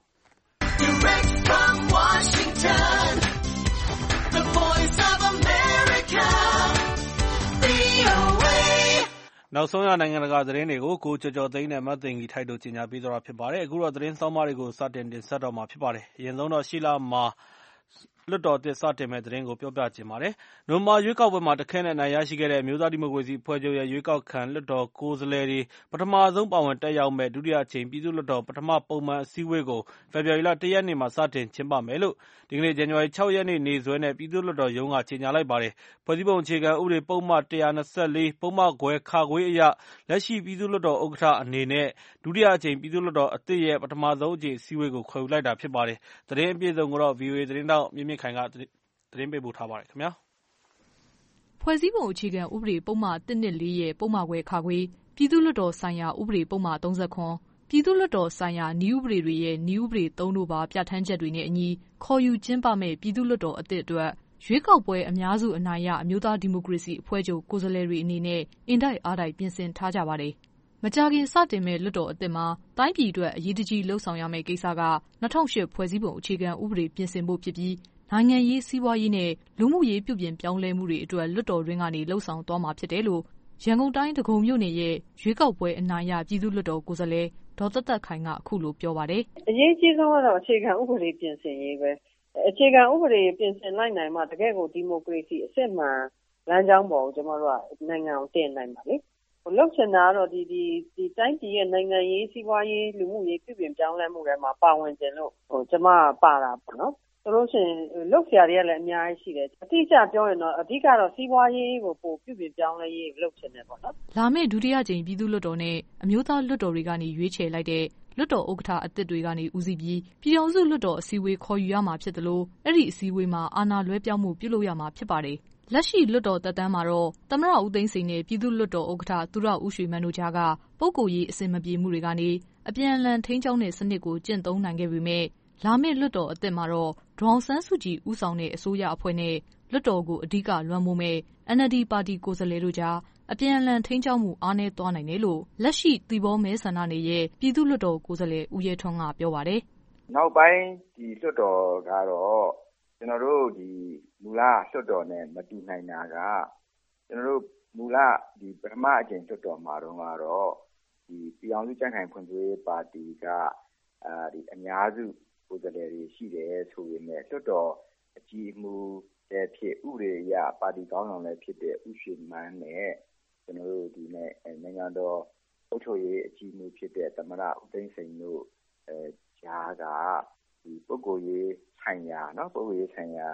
နောက်ဆုံးရနိုင်ငံတကာသတင်းတွေကိုကိုကျော်ကျော်သိန်းနဲ့မသိင်္ဂီထိုက်တို့ကြီးညာပေးသွားတာဖြစ်ပါတယ်အခုတော့သတင်းဆောင်းပါးတွေကိုစတင်တင်ဆက်တော့မှာဖြစ်ပါတယ်အရင်ဆုံးတော့ရှီလာမှာလွှတ်တော်သစ်စတင်မဲ့သတင်းကိုပြောပြချင်ပါတယ်။နိုမာရွေးကောက်ပွဲမှာတခဲနဲ့နိုင်ရရှိခဲ့တဲ့မျိုးသားဒီမိုကရေစီအဖွဲ့ချုပ်ရဲ့ရွေးကောက်ခံလွှတ်တော်ကိုယ်စားလှယ်တွေပထမဆုံးပါဝင်တက်ရောက်မဲ့ဒုတိယအကြိမ်ပြည်သူ့လွှတ်တော်ပထမပုံမှန်အစည်းအဝေးကိုဖေဖော်ဝါရီလ 1 ရက်နေ့မှာစတင်ကျင်းပမယ်လို့ဒီကနေ့ဇန်နဝါရီ 6 ရက်နေ့နေ့စွဲနဲ့ပြည်သူ့လွှတ်တော်ရုံးကကြေညာလိုက်ပါတယ်။ဖွဲ့စည်းပုံအခြေခံဥပဒေပုဒ်မ 124ပုဒ်မခွဲ ခခွေအရလက်ရှိပြည်သူ့လွှတ်တော်ဥက္ကဋ္ဌအနေနဲ့ဒုတိယအကြိမ်ပြည်သူ့လွှတ်တော်အသစ်ရဲ့ပထမဆုံးအကြိမ်အစည်းအဝေးကိုခေါ်ယူလိုက်တာဖြစ်ပါတယ်။သတင်းအပြည့်အစုံကိုတော့ VOA သတင်းတောက်မြင့်မြင့်ခိုင်ကသတင်းပေးပို့ထားပါတယ်ခင်ဗျာဖွဲ့စည်းပုံအခြေခံဥပဒေပုဒ်မ124ရဲ့ပုဒ်မခွဲခခွေပြည်သူ့လွှတ်တော်ဆိုင်ရာဥပဒေပုဒ်မ30ပြည်သူ့လွှတ်တော်ဆိုင်ရာနည်းဥပဒေတွေရဲ့နည်းဥပဒေ3တို့ပါပြဋ္ဌာန်းချက်တွေနဲ့အညီခေါ်ယူကျင်းပမဲ့ပြည်သူ့လွှတ်တော်အသစ်အတွက်ရွေးကောက်ပွဲအများစုအနိုင်ရအမျိုးသားဒီမိုကရေစီအဖွဲ့ချုပ်ကိုယ်စားလှယ်တွေအနေနဲ့အင်တိုက်အားတိုက်ပြင်ဆင်ထားကြပါတယ်။မကြာခင်စတင်မဲ့လွှတ်တော်အသစ်မှာတိုင်းပြည်အတွက်အရေးတကြီးလှုပ်ဆောင်ရမယ့်ကိစ္စက2008ဖွဲ့စည်းပုံအခြေခံဥပဒေပြင်ဆင်ဖို့ဖြစ်ပြီးနိုင်ငံရေးစီးပွားရေးနဲ့လူမှုရေးပြုပြင်ပြောင်းလဲမှုတွေအတွက်လွှတ်တော်တွင်းကနေလှုပ်ဆောင်သွားမှာဖြစ်တယ်လို့ရန်ကုန်တိုင်းဒဂုံမြို့နယ်ရဲ့ရွေးကောက်ပွဲအနိုင်ရပြည်သူ့လွှတ်တော်ကိုယ်စားလှယ်ဒေါ်သက်သက်ခိုင်ကအခုလိုပြောပါတယ်။အရေးကြီးဆုံးကတော့အခြေခံဥပဒေပြင်ဆင်ရေးပဲ။အခြေခံဥပဒေပြင်ဆင်လိုက်နိုင်မှတကယ့်ကိုဒီမိုကရေစီအစစ်မှန်လမ်းကြောင်းပေါ်ကိုကျွန်တော်တို့ကနိုင်ငံကိုတင်နိုင်ပါလေ။လှုပ်ချင်တာကတော့ဒီတိုင်းပြည်ရဲ့နိုင်ငံရေးစီးပွားရေးလူမှုရေးပြုပြင်ပြောင်းလဲမှုတွေမှာပါဝင်ခြင်းလို့ကျွန်မပါတာပေါ့နော်။ဆိုလို့ရှိရင်လှုပ်ရှားတွေကလည်းအများကြီးရှိတယ်အတိအကျပြောရင်တော့အဓိကတော့စီးပွားရေးကိုပိုပြုပြင်ပြောင်းလဲရေးလှုပ်ချင်တယ်ပေါ့နော်လာမယ့်ဒုတိယကြိမ်ပြည်သူ့လွှတ်တော်နဲ့အမျိုးသားလွှတ်တော်တွေကနေရွေးချယ်လိုက်တဲ့လွှတ်တော်ဥက္ကဋ္ဌအသစ်တွေကနေဦးစီးပြီးပြည်ထောင်စုလွှတ်တော်အစည်းအဝေးခေါ်ယူရမှာဖြစ်တယ်လို့အဲ့ဒီအစည်းအဝေးမှာအာဏာလွှဲပြောင်းမှုပြုလုပ်ရမှာဖြစ်ပါတယ်လက်ရှိလွှတ်တော်သက်တမ်းမှာတော့သမ္မတဦးသိန်းစိန်နဲ့ပြည်သူ့လွှတ်တော်ဥက္ကဋ္ဌသူရဦးရွှေမန်းတို့ကြားကပုဂ္ဂိုလ်ရေးအဆင်မပြေမှုတွေကနေအပြန်အလှန်ထိန်းကျောင်းတဲ့စနစ်ကိုကျင့်သုံးနိုင်ခဲ့ပေမဲ့လာမယ့်လွှတ်တော်အသစ်မှာတော့ဒေါ်အောင်ဆန်းစုကြည်ဦးဆောင်တဲ့အစိုးရအဖွဲ့နဲ့လွှတ်တော်ကိုအဓိကလွှမ်းမိုးမဲ့ NLD ပါတီကိုယ်စားလှယ်တို့ကြားအပြန်အလှန်ထိန်းကျောင်းမှုအားနည်းသွားနိုင်တယ်လို့လက်ရှိသီပေါမဲဆန္ဒနယ်ရဲ့ပြည်သူ့လွှတ်တော်ကိုယ်စားလှယ်ဦးရဲထွန်းကပြောပါတယ်။နောက်ပိုင်းဒီလွှတ်တော်ကတော့ကျွန်တော်တို့ဒီမူလလွှတ်တော်နဲ့မတူနိုင်တာကကျွန်တော်တို့မူလဒီပထမအကြိမ်လွှတ်တော်မှာတော့ဒီပြည်အောင်စုကြံ့ခိုင်ဖွံ့ဖြိုးရေးပါတီကဒီအများစုကိုယ်စားလှယ်တွေရှိတယ်ဆိုပေမဲ့လွှတ်တော်အကြီးအမှုတဲ့ဖြစ်ဥပဒေအရပါတီကောင်းဆောင်လည်းဖြစ်တဲ့ဦးရွှေမန်းနဲ့ကျွန်တော်တို့ဒီနဲ့နိုင်ငံတော်အုပ်ချုပ်ရေးအကြီးအမှုဖြစ်တဲ့သမ္မတဦးသိန်းစိန်တို့ဂျားကဒီပုဂ္ဂိုလ်ရေးဆိုင်ရာပုဂ္ဂိုလ်ရေးဆိုင်ရာ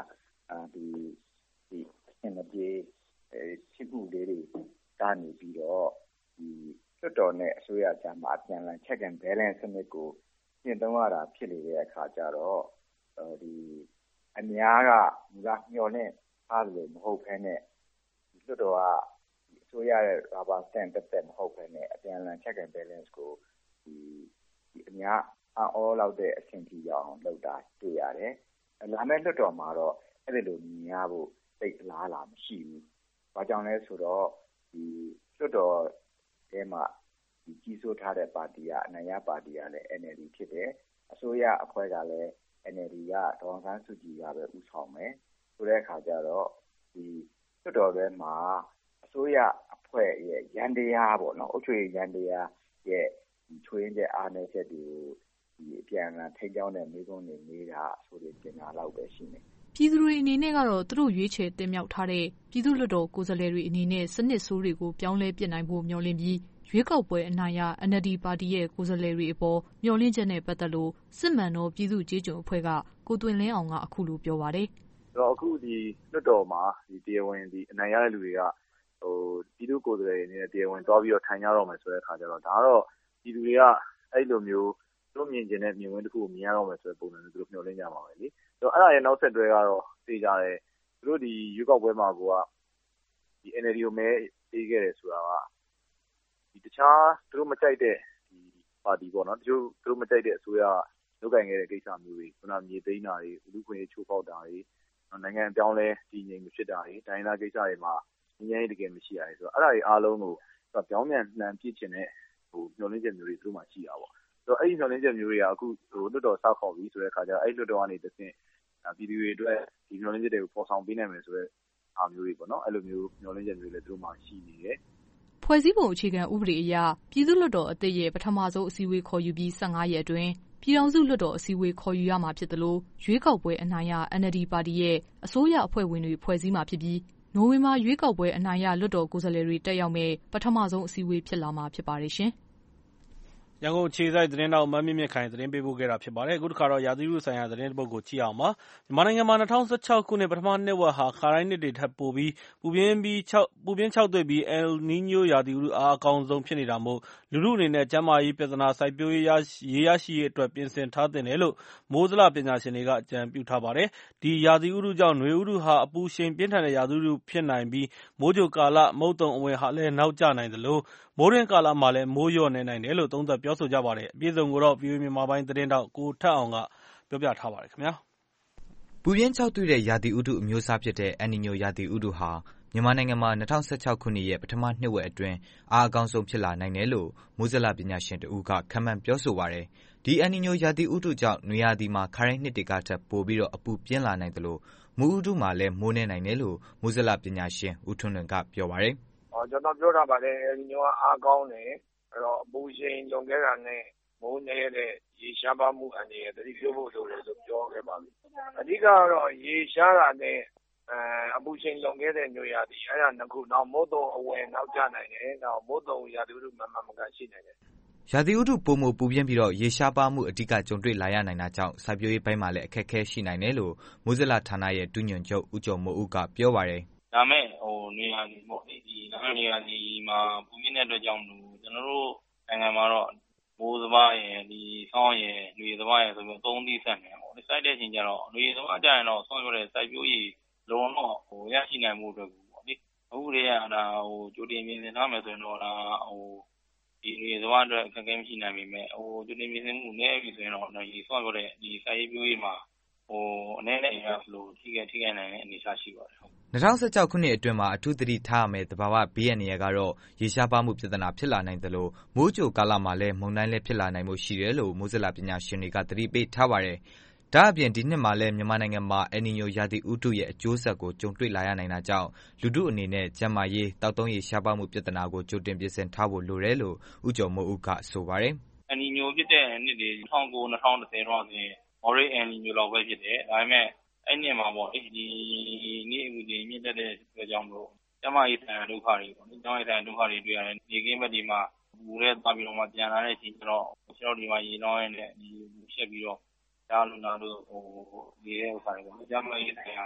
ဒီအဆင်မပြေဖြစ်မှုလေးတွေကနေပြီးတော့ဒီလွှတ်တော်နဲ့အစိုးရကြားမှာအပြန်အလှန် check and balance စနစ်ကိုကျင့်သုံးရတာဖြစ်နေတဲ့အခါကျတော့ဒီအများကမျှော်လင့်ထားလို့မဟုတ်ဘဲနဲ့ဒီလွှတ်တော်ကအစိုးရရဲ့ rubber stamp တက်မဟုတ်ဘဲနဲ့အပြန်အလှန် check and balance ကိုဒီအများall လောက်တဲ့အဆင့်ထိရောက်အောင်လုပ်တာတွေ့ရတယ်။လာမယ့်လွှတ်တော်မှာတော့အဲ့ဒီလိုမြင်ရဖို့သိအလားလာမရှိဘူး။ဘာကြောင့်လဲဆိုတော့ဒီလွှတ်တော်ထဲမှာဒီကြီးစိုးထားတဲ့ပါတီကအနိုင်ရပါတီကလည်း NLD ဖြစ်တယ်။အစိုးရအဖွဲ့ကလည်း NLD ကဒေါ်အောင်ဆန်းစုကြည်ကပဲဦးဆောင်မယ်။ဆိုတဲ့အခါကျတော့ဒီလွှတ်တော်ထဲမှာအစိုးရအဖွဲ့ရဲ့ရန်တရားပေါ့နော်အုပ်ချုပ်ရေးရန်တရားရဲ့ဒီချွေးတဲ့အားနည်းချက်တွေကိုဒီအပြန်အလှန်ထိန်းကျောင်းတဲ့မိကုန်းတွေနေတာဆိုတဲ့ပြင်လာတော့ပဲရှိနေပြည်သူတွေအနေနဲ့ကတော့သူတို့ရွေးချယ်တင်မြှောက်ထားတဲ့ပြည်သူ့လွှတ်တော်ကိုယ်စားလှယ်တွေအနေနဲ့စနစ်ဆိုးတွေကိုပြောင်းလဲပြစ်နိုင်ဖို့မျှော်လင့်ပြီးရွေးကောက်ပွဲအနိုင်ရ NLD ပါတီရဲ့ကိုယ်စားလှယ်တွေအပေါ်မျှော်လင့်ချက်နဲ့ပတ်သက်လို့စစ်မှန်သောပြည်သူ့ကြေးကျွန်အဖွဲ့ကကိုသွင်လင်းအောင်ကအခုလိုပြောပါတယ်။အခုဒီလွှတ်တော်မှာဒီတရားဝင်ဒီအနိုင်ရတဲ့လူတွေကပြည်သူ့ကိုယ်စားလှယ်တွေနဲ့တရားဝင်သွားပြီးတော့ထိုင်ကြတော့မယ်ဆိုတဲ့အခါကျတော့ဒါကတော့ပြည်သူတွေကအဲ့လိုမျိုးသူတို့မြင်ကျင်တဲ့မြင်ကွင်းတစ်ခုကိုမြင်ရတော့မယ်ဆိုတဲ့ပုံစံမျိုးသူတို့မျှော်လင့်ကြပါမယ်လေ။အဲ့ဒါရဲ့နောက်ဆက်တွဲကတော့သိကြတယ်သူတို့ဒီရွေးကောက်ပွဲမှာကဒီ NLD ကိုမဲပေးခဲ့တယ်ဆိုတာကဒီတခြားသူတို့မကြိုက်တဲ့ဒီပါတီပေါ့နော်သူတို့မကြိုက်တဲ့အစိုးရလုပ်ကင်ခဲ့တဲ့ကိစ္စမျိုးတွေခုနမြေသိမ်းတာတွေလူခွင့်ရေးချိုးဖောက်တာတွေနိုင်ငံအပြောင်းလဲတည်ငြိမ်မဖြစ်တာတွေတိုင်းဒေသကိစ္စတွေမှာငြိမ်းချမ်းရေးတကယ်မရှိရဘူးဆိုတော့အဲ့ဒါတွေအားလုံးကိုပြောင်းပြန်လှန်ပြစ်ချင်တဲ့မျှော်လင့်ချက်မျိုးတွေသူတို့မှရှိတာပေါ့ဆိုတော့အဲ့ဒီမျှော်လင့်ချက်မျိုးတွေကအခုလွှတ်တော်ဆောက်ခေါ်ပြီးဆိုတဲ့အခါကျတော့အဲ့လွှတ်တော်ကနေတစ်ဆင့်ပြည်သူတွေအတွက်ဒီမျှော်လင့်ချက်တွေကိုပေါ်ဆောင်ပေးနိုင်မယ်ဆိုတဲ့အားမျိုးတွေပေါ့နော်အဲ့လိုမျိုးမျှော်လင့်ချက်မျိုးတွေလည်းသူတို့မှရှိနေတယ်ဖွဲ့စည်းပုံအခြေခံဥပဒေအရပြည်သူ့လွှတ်တော်အသစ်ရဲ့ပထမဆုံးအစည်းအဝေးခေါ်ယူပြီး15ရက်အတွင်းပြည်ထောင်စုလွှတ်တော်အစည်းအဝေးခေါ်ယူရမှာဖြစ်တယ်လို့ရွေးကောက်ပွဲအနိုင်ရ NLD ပါတီရဲ့အစိုးရအဖွဲ့ဝင်တွေဖွဲ့စည်းမှာဖြစ်ပြီးနိုဝင်ဘာရွေးကောက်ပွဲအနိုင်ရလွှတ်တော်ကိုယ်စားလှယ်တွေတက်ရောက်မဲ့ပထမဆုံးအစည်းအဝေးဖြစ်လာမှာဖြစ်ပါတယ်ရှင်။ရန်ကုန်အခြေစိုက်သတင်းတောက်မမြင့်မြင့်ခိုင်သတင်းပေးပို့ခဲ့တာဖြစ်ပါတယ်။အခုတစ်ခါတော့ရာသီဥတုဆိုင်ရာသတင်းတစ်ပုဒ်ကိုကြည့်အောင်ပါ။မြန်မာနိုင်ငံမှာ2016ခုနှစ်ပထမနှစ်ဝက်ဟာခါတိုင်းနှစ်တွေထက်ပိုပြီးပူပြင်းခြောက်သွေ့ပြီး El Niño ရာသီဥတုအားအကောင်းဆုံးဖြစ်နေတာမို့လူထုအနေနဲ့ကျန်းမာရေးပြဿနာစိုက်ပျိုးရေးရေရရှိရေးအတွက်ပြင်ဆင်ထားသင့်တယ်လို့မိုးဇလပညာရှင်တွေကအကြံပြုထားပါတယ်။ဒီရာသီဥတုကြောင့်နွေဥတုဟာအပူရှိန်ပြင်းထန်တဲ့ရာသီဥတုဖြစ်နိုင်ပြီးမိုးကြိုကာလမုတ်သုန်အဝင်ဟာလည်းနောက်ကျနိုင်သလိုမိုးတွင်းကာလမှာလည်းမိုးလျော့နေနိုင်တယ်လို့သုံးသပ်ပြောဆိုကြပါတယ်။အပြည့်အစုံကိုတော့ VOA မြန်မာပိုင်းသတင်းထောက်ကိုထက်အောင်ကပြောပြထားပါတယ်ခင်ဗျာ။ပူပြင်းခြောက်သွေ့တဲ့ရာသီဥတုအမျိုးအစားဖြစ်တဲ့ El Niño ရာသီဥတုဟာမြန်မာနိုင်ငံမှာ2016ခုနှစ်ရဲ့ပထမနှစ်ဝက်အတွင်းအားအကောင်းဆုံးဖြစ်လာနိုင်တယ်လို့မိုးဇလပညာရှင်တဦးကခန့်မှန်းပြောဆိုပါတယ်။ဒီ El Niño ရာသီဥတုကြောင့်နွေရာသီမှာခါတိုင်းနှစ်တွေကထက်ပိုပြီးတော့အပူပြင်းလာနိုင်တယ်လို့မိုးဥတုမှာလည်းမိုးနေနိုင်တယ်လို့မိုးဇလပညာရှင်ဦးထွန်းလွင်ကပြောပါတယ်။ကျွန်တော်ပြောတာပါလေ El Niño ကအားကောင်းတယ်အဲ့တော့အပူရှိန်လွန်ခဲ့တာနဲ့မိုးနေတဲ့ရေရှားပါမှုအနေနဲ့တတိပြုဖို့လိုတယ်ဆိုပြောခဲ့ပါပြီ။အဓိကကတော့ရေရှားတာနဲ့အပူရှိန်လွန်ခဲ့တဲ့ညရာသီအဲ့ဒါနှစ်ခုနောက်မိုးတုံအဝင်နောက်ကျနိုင်တယ်နောက်မိုးတုံရာသီဥတုမှန်မှန်ရှိနိုင်တယ်ရာသီဥတုပိုမိုပူပြင်းပြီးတော့ရေရှားပါမှုအဓိကကြုံတွေ့လာရနိုင်တာကြောင့်စိုက်ပျိုးရေးပိုင်းမှာလည်းအခက်အခဲရှိနိုင်တယ်လို့မိုးဇလဌာနရဲ့တွညွန်ချုပ်ဦးကျော်မိုးဦးကပြောပါတယ်ဒါမဲ့နေရာဒီပေါ့ဒီနေရာဒီမှာပူပြင်းတဲ့အတွက်ကြောင့်ကျွန်တော်တို့နိုင်ငံမှာတော့မိုးစပါးရဲ့ဒီဆောင်းရဲ့လူစပါးရဲ့ဆိုပြီးသုံးသီးဆက်နေပေါ့ဒီစိုက်တဲ့ချိန်ကျတော့လူစပါးကြရင်တော့ဆောင်းရတဲ့စိုက်ပျိုးရေးလုံးတော့ရရှိနိုင်မှုအတွက်ပေါ့ဒီအခုတည်းကဒါကြိုတင်မြင်နေထားမယ်ဆိုရင်တော့ဒါဒီလူစပါးအတွက်အခက်အခဲမရှိနိုင်ပေမဲ့ကြိုတင်မြင်နေမှုနည်းပြီဆိုရင်တော့ဒီဆောင်းရတဲ့ဒီစိုက်ပျိုးရေးမှာအနေနဲ့ရလို့ထိခိုက်နိုင်တဲ့အနေအထားရှိပါတယ် 2016ခုနှစ်အတွင်းမှာအထူးသတိထားရမယ့်သဘာဝဘေးအန္တရာယ်ကတော့ရေရှားပါမှုပြဿနာဖြစ်လာနိုင်တယ်လို့မိုးကြိုကာလမှာလည်းမုန်တိုင်းလည်းဖြစ်လာနိုင်မှုရှိတယ်လို့မိုးဇလပညာရှင်တွေကသတိပေးထားပါတယ်။ဒါအပြင်ဒီနှစ်မှာလည်းမြန်မာနိုင်ငံမှာ El Niño ရာသီဥတုရဲ့အကျိုးဆက်ကိုကြုံတွေ့လာရနိုင်တာကြောင့်လူထုအနေနဲ့ကျန်းမာရေးတောက်သုံးရေရှားပါမှုပြဿနာကိုကြိုတင်ပြင်ဆင်ထားဖို့လိုတယ်လို့ဦးကျော်မိုးဦးကဆိုပါတယ်။ El Niño ဖြစ်တဲ့နှစ်တွေ2009 2010တော့ဆိုရင် Moderate El Niño လောက်ပဲဖြစ်တယ်။ဒါပေမဲ့အဲ့ဒီမှာပေါ့ဒီနေ့ဦးဒီမြင့်တက်တဲ့အတွက်ကြောင့်မို့ကျမရေးဆိုင်ရာဒုက္ခတွေပေါ့ကျမရေးဆိုင်ရာဒုက္ခတွေတွေ့ရတယ်ဒီကင်းဘက်ဒီမှာဘူးတဲ့သွားပြီးတော့မှပြန်လာတဲ့အချိန်ကျတော့ကျွန်တော်ဒီမှာရေလောင်းရင်းနဲ့ဒီဖြက်ပြီးတော့ဒါလူနာတို့ဒီရဲ့ဥစ္စာတွေပေါ့ကျမရေးဆိုင်ရာ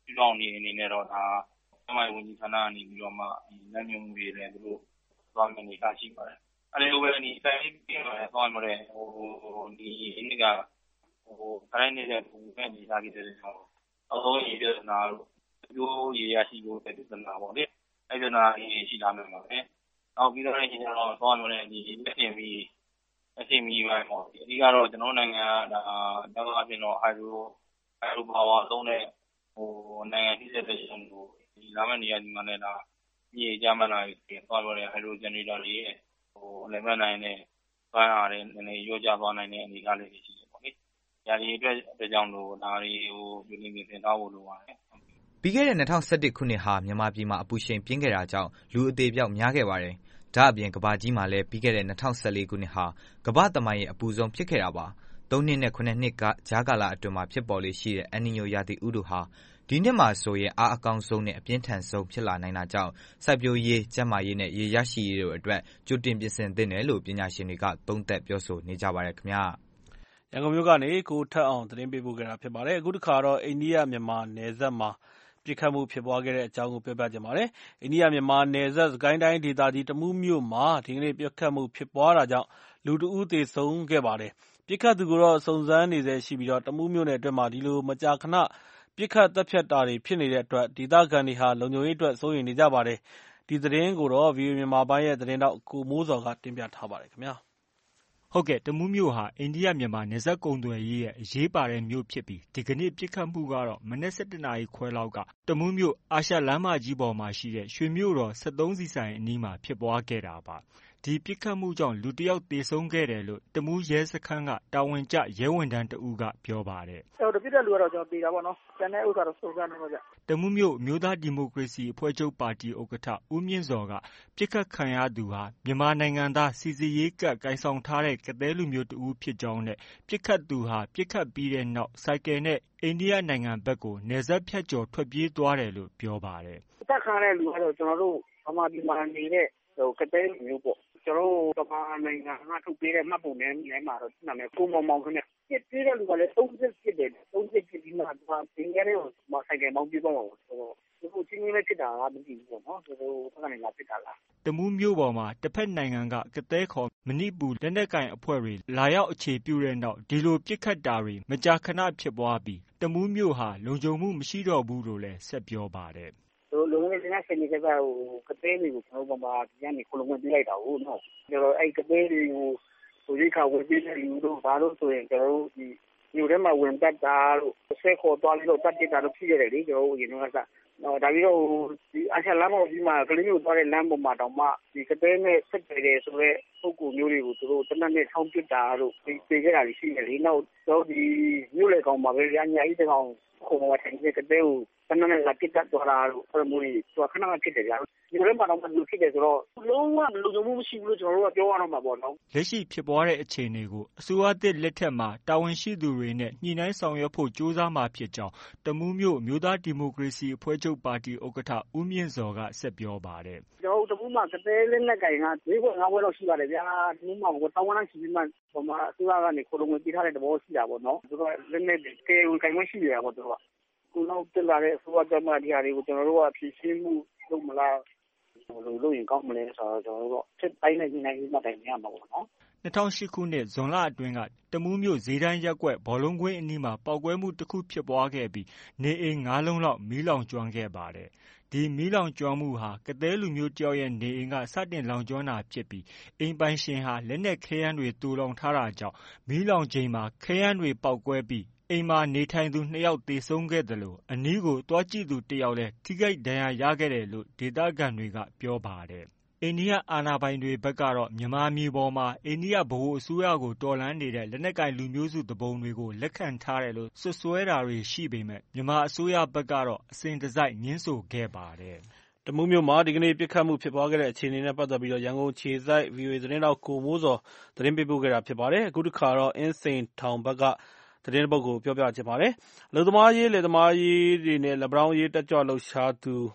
ပြုလုပ်နေအနေနဲ့တော့ဒါကျန်းမာရေးဝန်ကြီးဌာနကနေပြီးတော့မှလက်ညှိုးမှုတွေလည်းသူတို့သွားမယ့်အနေအထားရှိပါတယ်။အဲဒီလိုပဲဒီဆိုင်ရေးပြင်လာသွားမှာတဲ့ဒီနေ့ကခိုင်းနေတဲ့ပုံစံကြီးလာပြီးတဲ့ကြောင့်အဆုံးရည်ပြဿနာတို့ရိုးရည်ရရှိဖို့တဲ့ပြဿနာပေါ့လေ။အဲဒီပြဿနာကြီးရှိလာမှာပါပဲ။နောက်ပြီးတော့လည်းကျွန်တော်သွားမှာတဲ့ဒီလက်ရှင်ပြီးအချိန်မီပိုင်းပေါ့အဓိကတော့ကျွန်တော်နိုင်ငံကဒါတော့အပြင်တော့ဟိုက်ဒရိုပါဝါသုံးတဲ့နိုင်ငံที่တဲ့ရှင်ကိုဒီလာမယ့်နေရာဒီမှာလည်းဒါမြေကြမ်းမလာပြီးသွားတော့တဲ့ဟိုက်ဒရိုဂျန်နေတာတွေရဲ့လည်ပတ်နိုင်တဲ့ဘန်းအားတွေနည်းနည်းရောကြသွားနိုင်တဲ့အနေအထားလေးတွေရှိတယ်ပေါ့လေ။ညာဒီအတွက်ကြောင့်လို့ဒါတွေကိုပြည်နေပြင်ထားဖို့လိုပါတယ်။ပြီးခဲ့တဲ့2011ခုနှစ်ဟာမြန်မာပြည်မှာအပူရှိန်ပြင်းခဲ့တာကြောင့်လူအသေးပြောက်များခဲ့ပါတယ်။ဒါ့အပြင်ကမ္ဘာကြီးမှာလည်းပြီးခဲ့တဲ့2014ခုနှစ်ဟာကမ္ဘာ့သမိုင်းရဲ့အပူဆုံးဖြစ်ခဲ့တာပါ။3 နှစ်နဲ့9နှစ်ကကြားကာလအတွင်းမှာဖြစ်ပေါ်လေရှိတဲ့အယ်နီညိုရာသီဥတုဟာဒီနှစ်မှာဆိုရင်အားအကောင်းဆုံးနဲ့အပြင်းထန်ဆုံးဖြစ်လာနိုင်တာကြောင့်စိုက်ပျိုးရေးကျန်းမာရေးနဲ့ရေရရှိရေးတို့အတွက်ကြိုတင်ပြင်ဆင်သင့်တယ်လို့ပညာရှင်တွေကသုံးသပ်ပြောဆိုနေကြပါတယ်ခင်ဗျာရန်ကုန်မြို့ကနေကိုထက်အောင်သတင်းပေးပို့ခဲ့တာဖြစ်ပါတယ်အခုတစ်ခါတော့အိန္ဒိယမြန်မာနယ်စပ်မှာပြစ်ခတ်မှုဖြစ်ပွားခဲ့တဲ့အကြောင်းကိုပြောပြချင်ပါတယ်အိန္ဒိယမြန်မာနယ်စပ်စကိုင်းတိုင်းဒေသကြီးတမူးမြို့မှာဒီကနေ့ပြစ်ခတ်မှုဖြစ်ပွားတာကြောင့်လူတဦးသေဆုံးခဲ့ပါတယ်ပြစ်ခတ်သူကိုတော့စုံစမ်းနေဆဲရှိပြီးတော့တမူးမြို့နယ်အတွင်းမှာဒီလိုမကြာခဏပြစ်ခတ်တပ်ဖြတ်တာတွေဖြစ်နေတဲ့အတွက်ဒေသခံတွေဟာလုံခြုံရေးအတွက်စိုးရိမ်နေကြပါတယ်ဒီသတင်းကိုတော့ VOA မြန်မာပိုင်းရဲ့သတင်းတောက်ကိုမိုးစော်ကတင်ပြထားပါတယ်ခင်ဗျာဟုတ်ကဲ့တမူးမြို့ဟာအိန္ဒိယမြန်မာနယ်စပ်ကုန်သွယ်ရေးရဲ့အရေးပါတဲ့မြို့ဖြစ်ပြီးဒီကနေ့ပြစ်ခတ်မှုကတော့မနက်7 နာရီခွဲလောက်ကတမူးမြို့အာရှလမ်းမကြီးပေါ်မှာရှိတဲ့ရွှေမြို့တော်73စီဆိုင်အနီးမှာဖြစ်ပွားခဲ့တာပါဒီပြစ်ခတ်မှုကြောင့်လူတစ်ယောက်သေဆုံးခဲ့တယ်လို့တမူးရဲစခန်းကတာဝန်ကျရဲဝန်ထမ်းတဦးကပြောပါတယ်ပြစ်တဲ့လူကတော့ကျွန်တော်သေတာပေါ့နော်ကျန်တဲ့ဥစ္စာတော့စုံစမ်းနေပါဗျတမူးမြို့အမျိုးသားဒီမိုကရေစီအဖွဲ့ချုပ်ပါတီဥက္ကဋ္ဌဦးမြင့်စောကပြစ်ခတ်ခံရသူဟာမြန်မာနိုင်ငံသားစီစီရေးကပ်ကိုင်ဆောင်ထားတဲ့ကသဲလူမျိုးတဦးဖြစ်ကြောင်းနဲ့ပြစ်ခတ်သူဟာပြစ်ခတ်ပြီးတဲ့နောက်ဆိုင်ကယ်နဲ့အိန္ဒိယနိုင်ငံဘက်ကိုနယ်စပ်ဖြတ်ကျော်ထွက်ပြေးသွားတယ်လို့ပြောပါတယ်တက်ခံရတဲ့လူကတော့ကျွန်တော်တို့ဗမာပြည်မှာနေတဲ့ကသဲလူမျိုးပေါ့ကျွန်တော်ဗမာနိုင်ငံကထုတ်ပေးတဲ့မှတ်ပုံနဲ့မှာတော့နာမည်ကိုမောင်ခင်ဗျပြစ်ပြီးတဲ့လူကလည်း30ဖြစ်တယ်30ဖြစ်ပြီးမှသူကသင်္ကြန်ကိုဆိုင်ကယ်မောင်းပြေးသွားမှာပေါ့ဒီကိုချင်းချင်းလေးဖြစ်တာကမသိဘူးပေါ့နော်သူတို့ဘက်ကနေလာဖြစ်တာလားတမူးမြို့ပေါ်မှာတစ်ဖက်နိုင်ငံကကသဲခေါ်မဏိပူလက်နက်ကင်အဖွဲ့တွေလာရောက်အခြေပြုတဲ့နောက်ဒီလိုပြစ်ခတ်တာတွေမကြာခဏဖြစ်ပွားပြီးတမူးမြို့ဟာလုံခြုံမှုမရှိတော့ဘူးလို့လည်းဆက်ပြောပါတယ်လုံငယ်တင်တဲ့ဆင်ကြီးကကသဲတွေကိုကျွန်တော်ဘာဒီကနေခလုံးဝင်ပြလိုက်တာဟုတ်နော်ကျွန်တော်အဲ့ကသဲတွေကိုရိခါဝင်ပြတဲ့လူတို့ဘာလို့ဆိုရင်ကျွန်တော်တို့ဒီမြို့ထဲမှာဝင်တက်တာလို့ဆဲခေါ်သွားပြီးတော့တက်တာလို့ဖြစ်ရတယ်လေကျွန်တော်တို့ရင်တော့ဒါပြီးတော့ဒီအချက်လမ်းပေါ်ကြီးမှာကလေးမျိုးသွားတဲ့လမ်းပေါ်မှာတောင်မှဒီကတဲ့နဲ့ဆက်ကြတယ်ဆိုတော့ပုဂ္ဂိုလ်မျိုးတွေကိုသူတို့တနက်နဲ့ထောင်းပစ်တာလို့ပြေခဲ့တာရှိတယ်လေနောက်တော့ဒီမြို့လေကောင်မှာပဲအညာကြီးတကောင်ခုံဝတ်တဲ့ကတဲ့ကိုတနက်နဲ့လာပစ်တတ်သွားတာလို့အဲ့လိုမျိုးတွေသူခဏခဏဖြစ်တယ်ဗျာဒီလိုမှတော့မလုပ်ဖြစ်တယ်ဆိုတော့လုံးဝမလုံခြုံမှုမရှိဘူးလို့ကျွန်တော်တို့ကပြောရတော့မှာပေါ့နော်လက်ရှိဖြစ်ပွားတဲ့အခြေအနေကိုအစိုးရသစ်လက်ထက်မှာတာဝန်ရှိသူတွေနဲ့ညှိနှိုင်းဆောင်ရွက်ဖို့ကြိုးစားမှာဖြစ်ကြောင်းတမူးမြို့အမျိုးသားဒီမိုကရေစီအဖွဲ့ချုပ်ပါတီဥက္ကဋ္ဌဦးမြင့်စော်ကဆက်ပြောပါတယ်ကျွန်တော်တို့တမူးမှာကတဲ့လက်နက်ကင်က၄ ဘွဲ့ 5 ဘွဲ့လောက်ရှိပါတယ်ဗျာတမူးမှာတောင်းဝမ်းရှိပြီးမှဟိုမှာအစိုးရကနေခလုံးဝင်ပြထားတဲ့သဘောရှိတာပေါ့နော်သူတို့လက်နက်ကယ်ဝင်ကင်မရှိရပါတော့သူတို့ကခုနောက်တက်လာတဲ့အစိုးရကမှဒီဟာတွေကိုကျွန်တော်တို့ကဖြည့်ရှင်းမှုလုပ်မလားလို့ရင်ကောင်းမလဲဆိုတော့ကျွန်တော်တို့စစ်တိုင်းနဲ့ညီနိုင်ပြီးမှတိုင်ရမှာပေါ့နော် 2008ခုနှစ်ဇွန်လအတွင်းကတမူးမြို့ဈေးတန်းရပ်ကွက်ဘောလုံးကွင်းအနီးမှာပေါက်ကွဲမှုတစ်ခုဖြစ်ပွားခဲ့ပြီးနေအိမ်9 လုံးလောက်မီးလောင်ကျွမ်းခဲ့ပါတယ်ဒီမီးလောင်ကျွမ်းမှုဟာကသဲလူမျိုးတယောက်ရဲ့နေအိမ်ကစတင်လောင်ကျွမ်းတာဖြစ်ပြီးအိမ်ပိုင်ရှင်ဟာလက်နက်ခဲယမ်းတွေတူလောင်ထားတာကြောင့်မီးလောင်ချိန်မှာခဲယမ်းတွေပေါက်ကွဲပြီးအိမ်မှာနေထိုင်သူ2 ယောက်သေဆုံးခဲ့တယ်လို့အနီးကိုတွားကြည့်သူ1 ယောက်လည်းထိခိုက်ဒဏ်ရာရခဲ့တယ်လို့ဒေသခံတွေကပြောပါတယ်အိန္ဒိယအာဏာပိုင်တွေဘက်ကတော့မြန်မာမြေပေါ်မှာအိန္ဒိယဗဟိုအစိုးရကိုတော်လှန်နေတဲ့လက်နက်ကိုင်လူမျိုးစုသူပုန်တွေကိုလက်ခံထားတယ်လို့စွပ်စွဲတာတွေရှိပေမဲ့မြန်မာအစိုးရဘက်ကတော့အစဉ်တစိုက်ငြင်းဆိုခဲ့ပါတယ်တမူးမြို့မှာဒီကနေ့ပြစ်ခတ်မှုဖြစ်ပွားခဲ့တဲ့အခြေအနေနဲ့ပတ်သက်ပြီးတော့ရန်ကုန်ခြေစိုက် VOA သတင်းတောက်ကိုမိုးစော်သတင်းပေးပို့ခဲ့တာဖြစ်ပါတယ်အခုတစ်ခါတော့အင်းစိန်ထောင်ဘက်ကသတင်းပုဂ္ဂိုလ်ပြောပြချင်ပါတယ်။အလုပ်သမားရေးလယ်သမားရေးတွေနဲ့လက်ပံတောင်းရေးတက်ကြွလှုပ်ရှားသူ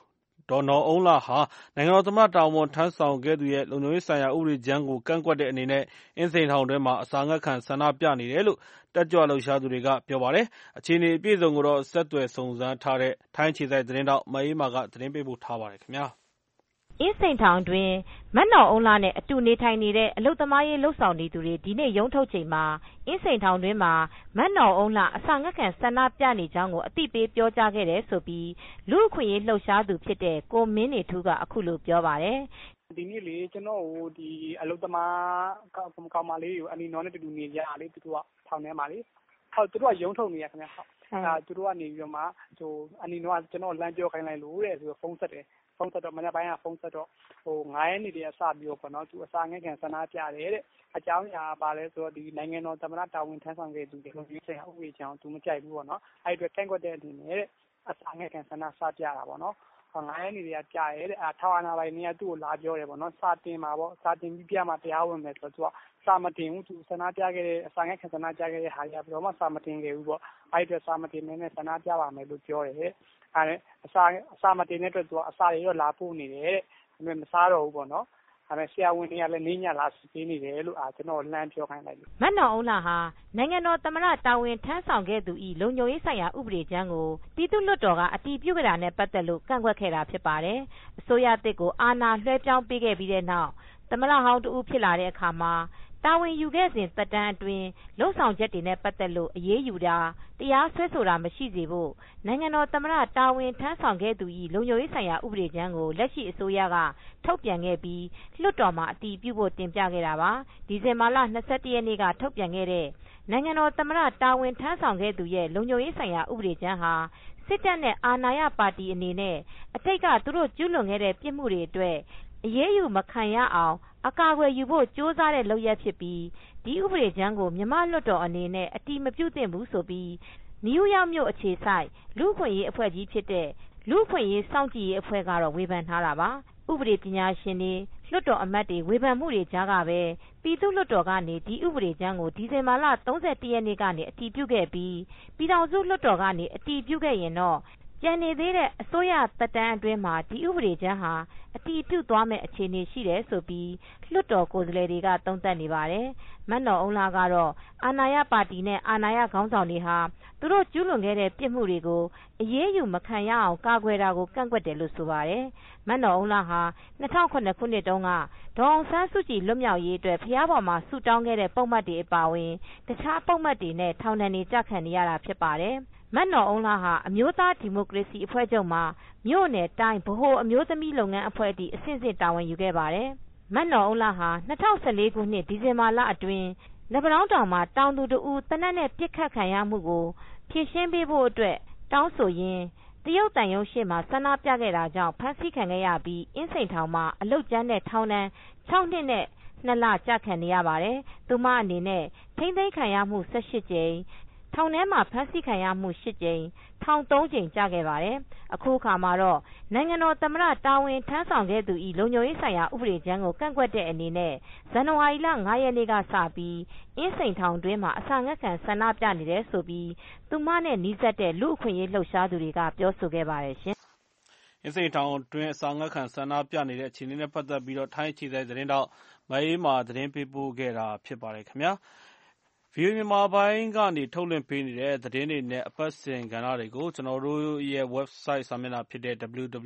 ဒေါ်နော်အုန်းလှဟာနိုင်ငံတော်သမ္မတတာဝန်ထမ်းဆောင်ခဲ့သူရဲ့လုံခြုံရေးဆိုင်ရာဥပဒေကြမ်းကိုကန့်ကွက်တဲ့အနေနဲ့အင်းစိန်ထောင်တွင်းမှာအစာငတ်ခံဆန္ဒပြနေတယ်လို့တက်ကြွလှုပ်ရှားသူတွေကပြောပါတယ်။အခြေအနေအပြည့်အစုံကိုတော့ဆက်သွယ်စုံစမ်းထားတဲ့ထိုင်းအခြေစိုက်သတင်းတောက်မအေးမာကသတင်းပေးပို့ထားပါတယ်ခင်ဗျာ။အင်းစိန်ထောင်တွင်မတ်နော်အုန်းလှနဲ့အတူနေထိုင်နေတဲ့အလုပ်သမားရေးလှုပ်ဆောင်နေသူတွေဒီနေ့ရုံးထုတ်ချိန်မှာအင်းစိန်ထောင်တွင်မှာမတ်နော်အုန်းလှအစာငတ်ခံဆန္ဒပြနေကြောင်းကိုအသိပေးပြောကြားခဲ့တယ်ဆိုပြီးလူအခွင့်ရေးလှုပ်ရှားသူဖြစ်တဲ့ကိုမင်းနေထူးကအခုလိုပြောပါတယ်ဒီနေ့လေကျွန်တော်တို့ဒီအလုပ်သမားကောင်မလေးကိုအနီနော်နဲ့တူတူနေကြတာလေသူတို့ကထောင်ထဲမှာလေဟုတ်သူတို့ကရုံးထုတ်နေရခင်ဗျဟုတ်သူတို့ကနေပြီးတော့မှဟိုအနီနော်ကကျွန်တော်လမ်းပြောခိုင်းလိုက်လို့တဲ့ဆိုတော့ဖုန်းဆက်တယ်ဖုန်းဆက်တော့မနေ့ပိုင်းကဖုန်းဆက်တော့ဟို9ရက်နေ့တည်းကစပြီးတော့ပေါ့နော်သူအစာငတ်ခံဆန္ဒပြတယ်တဲ့အကြောင်းအရာပါလဲဆိုတော့ဒီနိုင်ငံတော်သမ္မတတာဝန်ထမ်းဆောင်ခဲ့သူတွေလူကြီးဆိုင်ဥပဒေကြောင့်သူမကြိုက်ဘူးပေါ့နော်အဲ့ဒီအတွက်ကန့်ကွက်တဲ့အနေနဲ့တဲ့အစာငတ်ခံဆန္ဒစပြတာပေါ့နော်9ရက်နေ့တည်းကကြားရဲတဲ့ထောင်အာဏာပိုင်တွေကသူ့ကိုလာပြောတယ်ပေါ့နော်စာတင်မှာပေါ့စာတင်ပြီးပြမှတရားဝင်မယ်ဆိုတော့သူကစာမတင်ဘူးသူဆန္ဒပြခဲ့တဲ့အစာငတ်ခံဆန္ဒပြခဲ့တဲ့ဟာကြီးကတော့မှစာမတင်ခဲ့ဘူးပေါ့အဲ့ဒီအတွက်စာမတင်နဲ့ဆန္ဒပြပါမယ်လို့ပြောတယ်အဲ့အစာမတင်တဲ့အတွက်သူကအစာတွေတော့လာပို့နေတယ်တဲ့ဒါပေမဲ့မစားတော့ဘူးပေါ့နော်အဲ့ဒါဆရာဝန်တွေကလည်းနေညလာစစ်ပေးနေတယ်လို့ကျွန်တော်လမ်းပြောခိုင်းလိုက်တယ်မတ်နော်အုန်းလှဟာနိုင်ငံတော်သမ္မတတာဝန်ထမ်းဆောင်ခဲ့သူ၏လုံခြုံရေးဆိုင်ရာဥပဒေကြမ်းကိုပြည်သူ့လွှတ်တော်ကအတည်ပြုခဲ့တာနဲ့ပတ်သက်လို့ကန့်ကွက်ခဲ့တာဖြစ်ပါတယ်အစိုးရသစ်ကိုအာဏာလွှဲပြောင်းပေးခဲ့ပြီးတဲ့နောက်သမ္မတဟောင်းတဦးဖြစ်လာတဲ့အခါမှာတာဝန်ယူခဲ့စဉ်သက်တမ်းအတွင်းလုံဆောင်ချက်တွေနဲ့ပတ်သက်လို့အရေးယူတာတရားစွဲဆိုတာမရှိစေဖို့နိုင်ငံတော်သမ္မတတာဝန်ထမ်းဆောင်ခဲ့သူ၏လုံခြုံရေးဆိုင်ရာဥပဒေကြမ်းကိုလက်ရှိအစိုးရကထုတ်ပြန်ခဲ့ပြီးလွှတ်တော်မှာအတည်ပြုဖို့တင်ပြခဲ့တာပါဒီဇင်ဘာလ21ရက်နေ့ကထုတ်ပြန်ခဲ့တဲ့နိုင်ငံတော်သမ္မတတာဝန်ထမ်းဆောင်ခဲ့သူရဲ့လုံခြုံရေးဆိုင်ရာဥပဒေကြမ်းဟာစစ်တပ်နဲ့အာဏာရပါတီအနေနဲ့အထိတ်ကသူတို့ကျူးလွန်ခဲ့တဲ့ပြစ်မှုတွေအတွက်အရေးယူမခံရအောင်အကာအကွယ်ယူဖို့ကြိုးစားတဲ့လုပ်ရပ်ဖြစ်ပြီးဒီဥပဒေကြမ်းကိုမြန်မာလွှတ်တော်အနေနဲ့အတည်မပြုသင့်ဘူးဆိုပြီးနယူးယောက်မြို့အခြေစိုက်လူ့အခွင့်အရေးအဖွဲ့ကြီးဖြစ်တဲ့လူ့အခွင့်အရေးစောင့်ကြည့်ရေးအဖွဲ့ကတော့ဝေဖန်ထားတာပါဥပဒေပညာရှင်တွေလွှတ်တော်အမတ်တွေဝေဖန်မှုတွေကြားကပဲပြည်သူ့လွှတ်တော်ကနေဒီဥပဒေကြမ်းကိုဒီဇင်ဘာလ31ရက်နေ့ကနေအတည်ပြုခဲ့ပြီးပြည်ထောင်စုလွှတ်တော်ကနေအတည်ပြုခဲ့ရင်တော့ကျန်နေသေးတဲ့အစိုးရသက်တမ်းအတွင်းမှာဒီဥပဒေကြမ်းဟာအတည်ပြုသွားမယ့်အခြေအနေရှိတယ်ဆိုပြီးလွှတ်တော်ကိုယ်စားလှယ်တွေကသုံးသပ်နေပါတယ်။မတ်နော်အုန်းလှကတော့အာဏာရပါတီနဲ့အာဏာရခေါင်းဆောင်တွေဟာသူတို့ကျူးလွန်ခဲ့တဲ့ပြစ်မှုတွေကိုအရေးယူမခံရအောင်ကာကွယ်တာကိုကန့်ကွက်တယ်လို့ဆိုပါတယ်။မတ်နော်အုန်းလှဟာ2009ခုနှစ်တုန်းကဒေါ်အောင်ဆန်းစုကြည်လွတ်မြောက်ရေးအတွက်ဖျားပေါ်မှာဆုတောင်းခဲ့တဲ့ပုံမှန်တွေအပါအဝင်တခြားပုံမှန်တွေနဲ့ထောင်ဒဏ်တွေကျခံနေရတာဖြစ်ပါတယ်။မတ်နော်အုန်းလှဟာအမျိုးသားဒီမိုကရေစီအဖွဲ့ချုပ်မှာမြို့နယ်တိုင်းဗဟိုအမျိုးသမီးလုပ်ငန်းအဖွဲ့အထိအဆင့်ဆင့်တာဝန်ယူခဲ့ပါတယ်။မတ်နော်အုန်းလှဟာ2014ခုနှစ်ဒီဇင်ဘာလအတွင်းလက်ပံတောင်းတောင်မှာတောင်သူတဦးတနက်နဲ့ပစ်ခတ်ခံရမှုကိုဖြေရှင်းပေးဖို့အတွက်တောင်းဆိုရင်းတရုတ်တန်ရုံးရှေ့မှာဆန္ဒပြခဲ့တာကြောင့်ဖမ်းဆီးခံခဲ့ရပြီးအင်းစိန်ထောင်မှာအလုတ်ကျန်းတဲ့ထောင်ဒဏ်6နှစ်နဲ့2လကျခံနေရပါတယ်။သူမအနေနဲ့ထိန်းသိမ်းခံရမှု18ကြိမ်ထောင်ထဲမှာဖမ်းဆီးခံရမှု8ကြိမ်ထောင်3ကြိမ်ကျခဲ့ပါတယ်။အခုအခါမှာတော့နိုင်ငံတော်သမ္မတတာဝန်ထမ်းဆောင်ခဲ့သူ၏လုံခြုံရေးဆိုင်ရာဥပဒေကြမ်းကိုကန့်ကွက်တဲ့အနေနဲ့ဇန်နဝါရီလ9ရက်နေ့ကစပြီးအင်းစိန်ထောင်တွင်းမှာအစာငတ်ခံဆန္ဒပြနေတယ်ဆိုပြီးသူမနဲ့နီးစပ်တဲ့လူ့အခွင့်အရေးလှုပ်ရှားသူတွေကပြောဆိုခဲ့ပါတယ်ရှင်။အင်းစိန်ထောင်တွင်းအစာငတ်ခံဆန္ဒပြနေတဲ့အခြေအနေနဲ့ပတ်သက်ပြီးတော့ထိုင်းအခြေစိုက်သတင်းတောက်မအေးမာသတင်းပေးပို့ခဲ့တာဖြစ်ပါတယ်ခင်ဗျာ။ VOA မြန်မာပိုင်းကနေထုတ်လွှင့်ပေးနေတဲ့သတင်းတွေနဲ့အပတ်စဉ်ကဏ္ဍတွေကိုကျွန်တော်တို့ရဲ့ website စာမျက်နှာဖြစ်တဲ့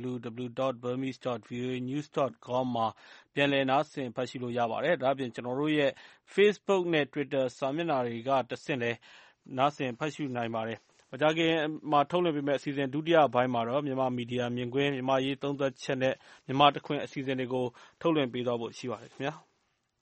www.burmese.voanews.com မှာပြန်လည်နားဆင်ဖတ်ရှုလို့ရပါတယ်။ဒါ့အပြင်ကျွန်တော်တို့ရဲ့ Facebook နဲ့ Twitter စာမျက်နှာတွေကတဆင့်လည်းနားဆင်ဖတ်ရှုနိုင်ပါတယ်။မကြာခင်မှာထုတ်လွှင့်ပေးမယ့်အစီအစဉ်ဒုတိယပိုင်းမှာတော့မြန်မာမီဒီယာမြင်ကွင်းမြန်မာရေးသုံးသပ်ချက်နဲ့မြန်မာတခွင်အစီအစဉ်တွေကိုထုတ်လွှင့်ပေးသွားဖို့ရှိပါတယ်ခင်ဗျာ။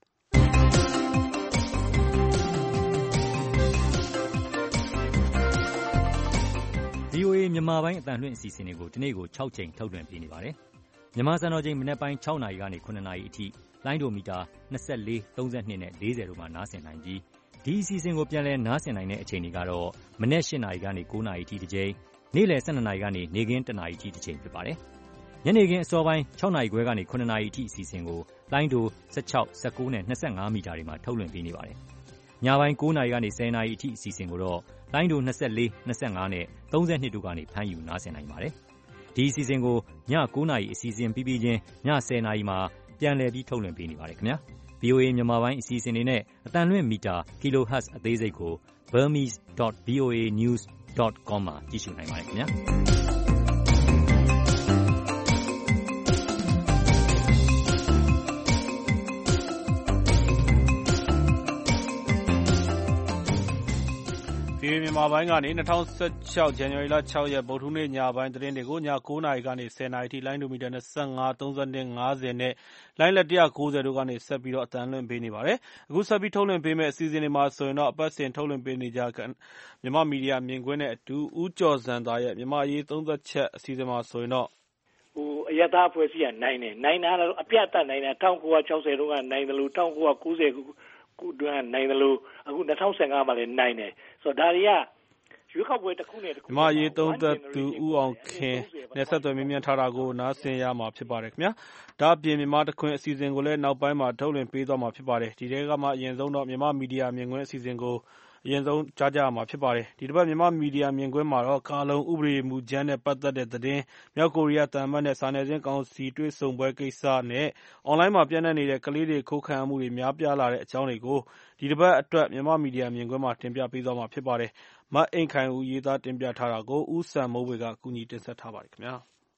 VOA မြန်မာပိုင်းအသံလွှင့်အစီအစဉ်တွေကိုဒီနေ့ကို6ချိန်ထုတ်လွှင့်ပေးနေပါတယ်။မြန်မာစံတော်ချိန်မနက်ပိုင်း6နာရီကနေ9နာရီအထိလိုင်းဒိုမီတာ24 32နဲ့40တို့မှာနားဆင်နိုင်ပြီးဒီအစီအစဉ်ကိုပြန်လည်နားဆင်နိုင်တဲ့အချိန်တွေကတော့မနက်8နာရီကနေ9နာရီအထိတစ်ချိန်နေ့လယ်12နာရီကနေနေ့ခင်း1နာရီအထိတစ်ချိန်ဖြစ်ပါတယ်။ညနေခင်းအစောပိုင်း6နာရီခွဲကနေ9နာရီအထိအစီအစဉ်ကိုလိုင်းဒို16 19နဲ့25မီတာတွေမှာထုတ်လွှင့်ပေးနေပါတယ်။ညပိုင်း9နာရီကနေ10နာရီအထိအစီအစဉ်ကိုတော့လိုင်းဒို24 25နဲ့32တို့ကနေဖမ်းယူနားဆင်နိုင်ပါတယ်။ဒီအစီအစဉ်ကိုည9 နာရီအစီအစဉ်ပြီးချင်းည10 နာရီမှာပြန်လည်ပြီးထုတ်လွှင့်ပေးနေပါတယ်ခင်ဗျာ။ VOA မြန်မာပိုင်းအစီအစဉ်တွေနဲ့အတန်လွင့်မီတာ kilohertz အသေးစိတ်ကို burmese.voanews.com မှာကြည့်ရှုနိုင်ပါတယ်ခင်ဗျာ။ VOA မြန်မာပိုင်းကနေ2016 ဇန်နဝါရီလ6 ရက်ဗုဒ္ဓဟူးနေ့ညပိုင်းသတင်းတွေကိုည9 နာရီကနေ10 နာရီထိလိုင်းဒိုမီတာ25 32 50နဲ့လိုင်းလက်190တို့ကနေဆက်ပြီးတော့အတန်လွင့်ပေးနေပါတယ်။အခုဆက်ပြီးထုတ်လွှင့်ပေးမယ့်အစီအစဉ်တွေမှာဆိုရင်တော့အပတ်စဉ်ထုတ်လွှင့်ပေးနေကြမြန်မာမီဒီယာမြင်ကွင်းနဲ့အတူဦးကျော်ဇံသာရဲ့မြန်မာရေးသုံးသက်ချက်အစီအစဉ်မှာဆိုရင်တော့အရသာအဖွဲ့အစည်းကနိုင်တယ်နိုင်တာတော့အပြတ်အသတ်နိုင်တာ1960တုန်းကနိုင်တယ်လို့1990ခုတွန်းနိုင်တယ်လို့အခု2015မှာလည်းနိုင်တယ်ဆိုတော့ဒါတွေကရွေးကောက်ပွဲတစ်ခုနဲ့တစ်ခုမြန်မာရေးသုံးသက်သူဦးအောင်ခင်နဲ့ဆက်သွယ်မြင်မြန်ထားတာကိုနားဆင်ရမှာဖြစ်ပါတယ်ခင်ဗျာဒါအပြင်မြန်မာတခွင်အစီအစဉ်ကိုလည်းနောက်ပိုင်းမှာထုတ်လွှင့်ပေးသွားမှာဖြစ်ပါတယ်ဒီထဲကမှအရင်ဆုံးတော့မြန်မာမီဒီယာမြင်ကွင်းအစီအစဉ်ကိုအရင်ဆုံးကြားကြရမှာဖြစ်ပါတယ်ဒီတစ်ပတ်မြန်မာမီဒီယာမြင်ကွင်းမှာတော့ကာလုံဥပဒေမူကြမ်းနဲ့ပတ်သက်တဲ့သတင်းမြောက်ကိုရီးယားတန်မတ်နဲ့စာနယ်ဇင်းကောင်စီတွေ့ဆုံပွဲကိစ္စနဲ့အွန်လိုင်းမှာပြန့်နှံ့နေတဲ့ကလေးတွေခိုးခံမှုတွေများပြားလာတဲ့အကြောင်းတွေကိုဒီတစ်ပတ်အတွက်မြန်မာမီဒီယာမြင်ကွင်းမှာတင်ပြပေးသွားမှာဖြစ်ပါတယ်မတ်အိမ်ခိုင်ဦးရေးသားတင်ပြထားတာကိုဦးစံမိုးဝေကကူညီတင်ဆက်ထားပါတယ်ခင်ဗျာ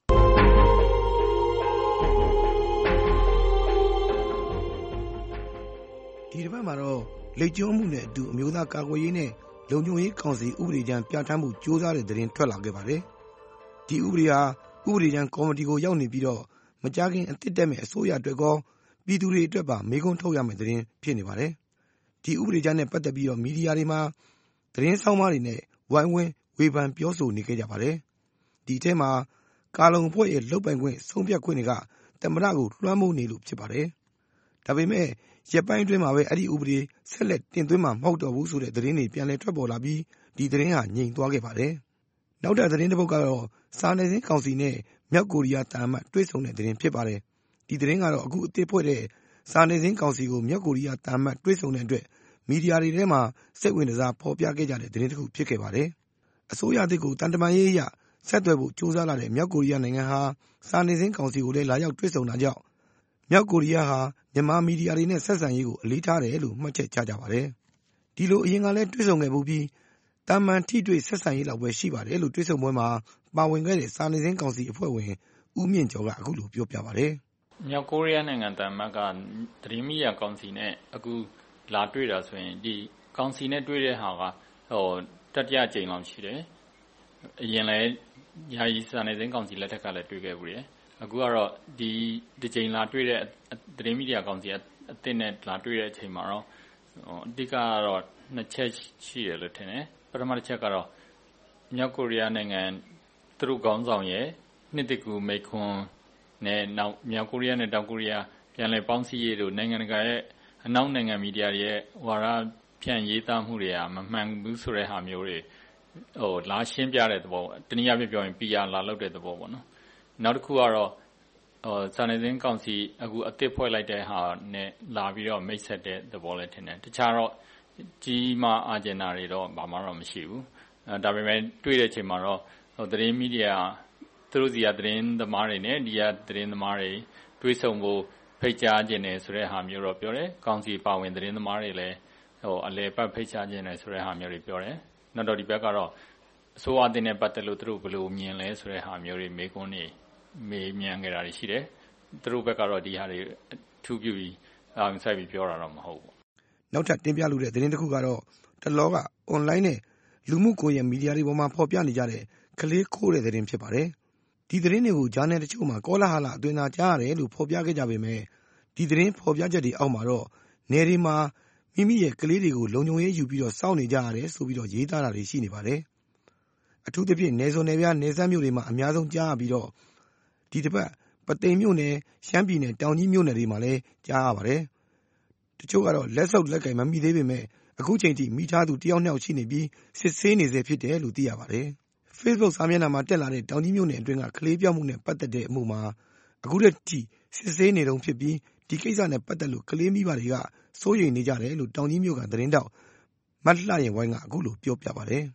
ဒီတစ်ပတ်မှာတော့လိပ်ကျွန်းမှုနဲ့အတူအမျိုးသားကာကွယ်ရေးနဲ့လုံခြုံရေးကောင်စီဥပဒေကြမ်းပြဋ္ဌာန်းမှုစ조사တဲ့သတင်းထွက်လာခဲ့ပါတယ်။ဒီဥပဒေဟာဥပဒေကြမ်းကော်မတီကိုရောက်နေပြီးတော့မကြာခင်အသစ်တက်မဲ့အစိုးရအတွက်ကောပြည်သူတွေအတွက်ပါမေးခွန်းထုတ်ရမယ့်သတင်းဖြစ်နေပါတယ်။ဒီဥပဒေကြမ်းနဲ့ပတ်သက်ပြီးတော့မီဒီယာတွေမှာသတင်းဆောင်မတွေနဲ့ဝိုင်းဝန်းဝေဖန်ပြောဆိုနေခဲ့ကြပါတယ်။ဒီထဲမှာကာလုံအဖွဲ့ရဲ့လုပ်ပိုင်ခွင့်ဆုံးဖြတ်ခွင့်တွေကသမ္မတကိုလွှမ်းမိုးနေလို့ဖြစ်ပါတယ်။ဒါပေမဲ့ရက်ပိုင်းအတွင်းမှာပဲအဲ့ဒီဥပဒေဆက်လက်တင်သွင်းမှာမဟုတ်တော့ဘူးဆိုတဲ့သတင်းတွေပြန်လည်ထွက်ပေါ်လာပြီးဒီသတင်းဟာငြိမ်သွားခဲ့ပါတယ်။နောက်ထပ်သတင်းတစ်ပုဒ်ကတော့စာနယ်ဇင်းကောင်စီနဲ့မြောက်ကိုရီးယားတာမတ်တွေ့ဆုံတဲ့သတင်းဖြစ်ပါတယ်။ဒီသတင်းကတော့အခုအသစ်ဖွဲ့တဲ့စာနယ်ဇင်းကောင်စီကိုမြောက်ကိုရီးယားတာမတ်တွေ့ဆုံတဲ့အတွက်မီဒီယာတွေထဲမှာစိတ်ဝင်စားဖော်ပြခဲ့ကြတဲ့သတင်းတစ်ခုဖြစ်ခဲ့ပါတယ်။အစိုးရအသစ်ကိုတန်တမာရေးအရဆက်သွယ်ဖို့ကြိုးစားလာတဲ့မြောက်ကိုရီးယားနိုင်ငံဟာစာနယ်ဇင်းကောင်စီကိုလည်းလာရောက်တွေ့ဆုံတာကြောင့်မြောက်ကိုရီးယားဟာမြန်မာမီဒီယာတွေနဲ့ဆက်ဆံရေးကိုအလေးထားတယ်လို့မှတ်ချက်ချကြပါတယ်။ဒီလိုအရင်ကလည်းတွေ့ဆုံခဲ့ဘူးပြီးတာမန်ထိတွေ့ဆက်ဆံရေးလောက်ပဲရှိပါတယ်လို့တွေ့ဆုံပွဲမှာပါဝင်ခဲ့တဲ့စာနယ်ဇင်းကောင်စီအဖွဲ့ဝင်ဦးမြင့်ကျော်ကအခုလိုပြောပြပါတယ်။မြောက်ကိုရီးယားနိုင်ငံတမန်ကသတင်းမီဒီယာကောင်စီနဲ့အခုလာတွေ့တာဆိုရင်ဒီကောင်စီနဲ့တွေ့တဲ့ဟာကတတိယကြိမ်လောက်ရှိတယ်။အရင်လည်းယာယီစာနယ်ဇင်းကောင်စီလက်ထက်ကလည်းတွေ့ခဲ့ဘူးတယ်။အခုကတော့ဒီကြိမ်လာတွေ့တဲ့သတင်းမီဒီယာကောင်စီအသစ်နဲ့လာတွေ့တဲ့အချိန်မှာတော့အဓိကကတော့နှစ်ချက်ရှိတယ်လို့ထင်တယ်ပထမတစ်ချက်ကတော့မြောက်ကိုရီးယားနိုင်ငံသူတို့ခေါင်းဆောင်ရဲ့နှစ်တကူမိခွန်းနဲ့နောက်မြောက်ကိုရီးယားနဲ့တောင်ကိုရီးယားပြန်လည်ပေါင်းစည်းရေးတို့နိုင်ငံတကာရဲ့အနောက်နိုင်ငံမီဒီယာတွေရဲ့ဝါဒဖြန့်ရေးသားမှုတွေကမမှန်ဘူးဆိုတဲ့ဟာမျိုးတွေလာရှင်းပြတဲ့သဘောတနည်းအားဖြင့်ပြောရင် PR လာလုပ်တဲ့သဘောပေါ့နော်နောက်တစ်ခုကတော့စာနယ်ဇင်းကောင်စီအခုအသစ်ဖွဲ့လိုက်တဲ့ဟာနဲ့လာပြီးတော့မိတ်ဆက်တဲ့သဘောလည်းထင်တယ်တခြားတော့ကြီးမားအာဂျင်နာတွေတော့ဘာမှတော့မရှိဘူးဒါပေမဲ့တွေ့တဲ့အချိန်မှာတော့သတင်းမီဒီယာသူတို့စီကသတင်းသမားတွေနဲ့ဒီကသတင်းသမားတွေတွေ့ဆုံဖို့ဖိတ်ကြားခြင်းနဲ့ဆိုတဲ့ဟာမျိုးတော့ပြောတယ်ကောင်စီပါဝင်သတင်းသမားတွေလည်းအလဲပတ်ဖိတ်ကြားခြင်းနဲ့ဆိုတဲ့ဟာမျိုးတွေပြောတယ်နောက်တော့ဒီဘက်ကတော့အစိုးရအသစ်နဲ့ပတ်သက်လို့သူတို့ဘယ်လိုမြင်လဲဆိုတဲ့ဟာမျိုးတွေမေးခွန်းတွေမေးမြန်းခဲ့တာရှိတယ်သူတို့ဘက်ကတော့ဒီဟာတွေထူးပြပြီးစိုက်ပြီးပြောတာတော့မဟုတ်ဘူးနောက်ထပ်တင်ပြလိုတဲ့သတင်းတစ်ခုကတော့တလောကအွန်လိုင်းနဲ့လူမှုကွန်ရက်မီဒီယာတွေပေါ်မှာဖော်ပြနေကြတဲ့ကလေးခိုးတဲ့သတင်းဖြစ်ပါတယ်ဒီသတင်းတွေကိုဂျာနယ်တချို့မှာကောလာဟလအသွင်သာကြားရတယ်လို့ဖော်ပြခဲ့ကြပေမဲ့ဒီသတင်းဖော်ပြချက်တွေအောက်မှာတော့နယ်တွေမှာမိမိရဲ့ကလေးတွေကိုလုံခြုံရေးယူပြီးတော့စောင့်နေကြရတယ်ဆိုပြီးတော့ရေးသားတာတွေရှိနေပါတယ်အထူးသဖြင့်နယ်စွန်နယ်ပြားနယ်စပ်မြို့တွေမှာအများဆုံးကြားရပြီးတော့ဒီတစ်ပတ်ပသိမ်မြို့နယ်ရှမ်းပြည်နယ်တောင်ကြီးမြို့နယ်တွေမှာလည်းကြားရပါတယ်တချို့ကတော့လက်ဆုပ်လက်ကင်မမိသေးပေမဲ့အခုချိန်ထိမိသားစုတယောက်နှစ်ယောက်ရှိနေပြီးစစ်ဆေးနေစေဖြစ်တယ်လို့သိရပါတယ်။ Facebook စာမျက်နှာမှာတက်လာတဲ့တောင်ကြီးမြို့နယ်အတွင်းကကလေးပြောက်မှုနဲ့ပတ်သက်တဲ့အမှုမှာအခုတည်းကစစ်ဆေးနေတုန်းဖြစ်ပြီးဒီကိစ္စနဲ့ပတ်သက်လို့ကလေးမိဘတွေကစိုးရိမ်နေကြတယ်လို့တောင်ကြီးမြို့ကသတင်းတောက်မတ်လှရင်ဝိုင်းကအခုလိုပြောပြပါတယ်။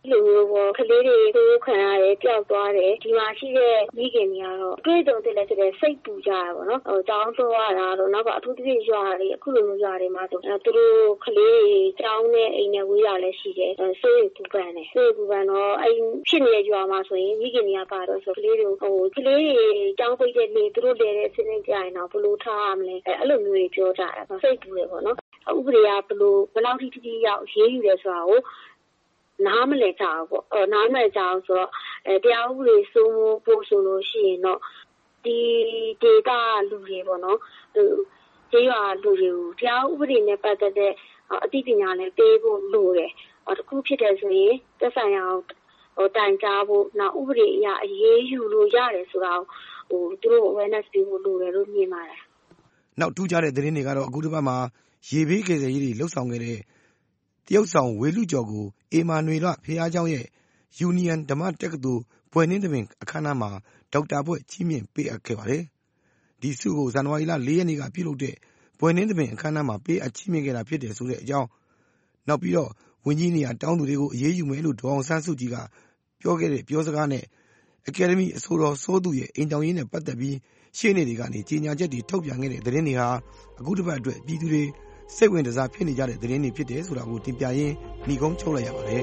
လိုမျိုးပေါ့ကလေးတွေကိုခံရတယ်ကြောက်သွားတယ်ဒီမှာရှိတဲ့မိခင်တွေကတော့တွေ့ကြုံတဲ့လက်တဲ့စိတ်ပူကြရပါတော့။ကျောင်းသွားရတာတော့နောက်ကအထူးသဖြင့်ရွာတွေအခုလိုမျိုးရွာတွေမှာဆိုသူတို့ကလေးတွေကျောင်းနဲ့အိမ်နဲ့ဝေးရလဲရှိတယ်။စိတ်ပူပန်တယ်။စိတ်ပူပန်တော့အဲ့ဖြစ်နေတဲ့ရွာမှာဆိုရင်မိခင်တွေကပါတော့ဆိုကလေးတွေကလေးတွေကျောင်းပိတ်တဲ့နေ့သူတို့လဲတဲ့စနေကြရင်တော့ဘယ်လိုထားရမလဲအဲ့လိုမျိုးတွေပြောကြတာ။စိတ်ပူတယ်ပေါ့နော်။ဥပဒေကဘယ်လောက်ထိရောက်ရေးယူတယ်ဆိုတာကိုနားမလည်ကြဘူးပေါ့နားမလည်ကြအောင်ဆိုတော့တရားဥပဒေစိုးမိုးဖို့ဆိုလို့ရှိရင်တော့ဒီဒေတာလူတွေပေါ့နော်ကျေးရွာလူတွေကိုတရားဥပဒေနဲ့ပတ်သက်တဲ့အသိပညာနဲ့ပေးဖို့လိုတယ်တခုဖြစ်တယ်ဆိုရင်သက်ဆိုင်ရာတိုင်ကြားဖို့နောက်ဥပဒေအရအရေးယူလို့ရတယ်ဆိုတာသူတို့ awareness ပေးဖို့လိုတယ်လို့မြင်ပါတယ်နောက်ထူးခြားတဲ့သတင်းတွေကတော့အခုတစ်ပတ်မှာရေဘေးကယ်ဆယ်ရေးတွေလှုပ်ဆောင်ခဲ့တဲ့တရုတ်ဆောင်ဝေလူကျော်ကိုအေမာနွေလဖျားเจ้าရဲ့ယူနီယန်ဓမ္မတက္ကသိုလ်ဘွယ်နှင်းသဘင်အခမ်းအနားမှာဒေါက်တာဘွဲ့ချီးမြှင့်ပေးအပ်ခဲ့ပါတယ်ဒီဆုကိုဇန်နဝါရီလ4ရက်နေ့ကပြုလုပ်တဲ့ဘွယ်နှင်းသဘင်အခမ်းအနားမှာပေးအပ်ချီးမြှင့်ခဲ့တာဖြစ်တယ်ဆိုတဲ့အကြောင်းနောက်ပြီးတော့ဝန်ကြီးနေရာတောင်းသူတွေကိုအရေးယူမယ်လို့ဒေါအောင်ဆန်းစုကြည်ကပြောခဲ့တဲ့ပြောစကားနဲ့အကယ်ဒမီအဆိုတော်စိုးသူရဲ့အိမ်တောင်ရေးနဲ့ပတ်သက်ပြီးရှေ့နေတွေကနေကြေညာချက်တွေထုတ်ပြန်ခဲ့တဲ့သတင်းတွေဟာအခုတစ်ပတ်အတွက်ပြည်သူတွေစိတ်ဝင်စားဖြစ်နေကြတဲ့သတင်းတွေဖြစ်တယ်ဆိုတာကိုတင်ပြရင်းညီကုန်းချုပ်လိုက်ရပါတယ်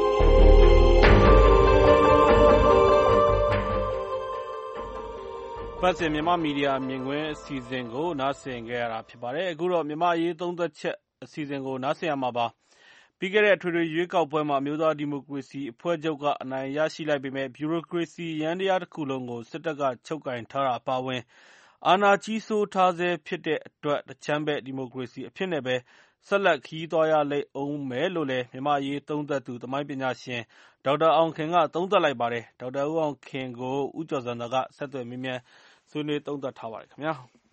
ပတ်စင်မြန်မာမီဒီယာမြင်ကွင်းအစီအစဉ်ကိုနားဆင်ခဲ့ရတာဖြစ်ပါတယ်အခုတော့မြန်မာရေးသုံးသက်ချက်အစီအစဉ်ကိုနားဆင်ရမှာပါပြီးခဲ့တဲ့အထွေထွေရွေးကောက်ပွဲမှာအမျိုးသားဒီမိုကရေစီအဖွဲ့ချုပ်ကအနိုင်ရရှိလိုက်ပေမဲ့ဗျူရိုကရေစီယန္တရားတစ်ခုလုံးကိုစစ်တပ်ကချုပ်ကင်ထားတာအပါအဝင်အာဏာကြီးစိုးထားဆဲဖြစ်တဲ့အတွက်တချမ်းဘက်ဒီမိုကရေစီအဖြစ်နဲ့ပဲဆက်လက်ခရီးသွားရလိမ့်အောင်မယ်လို့လည်းမြန်မာရေးသုံးသပ်သူသမိုင်းပညာရှင်ဒေါက်တာအောင်ခင်ကသုံးသပ်လိုက်ပါတယ်ဒေါက်တာဦးအောင်ခင်ကိုဦးကျော်စံသာကဆက်သွယ်မေးမြန်းဆွေးနွေးသုံးသပ်ထားပါတယ်ခင်ဗျာ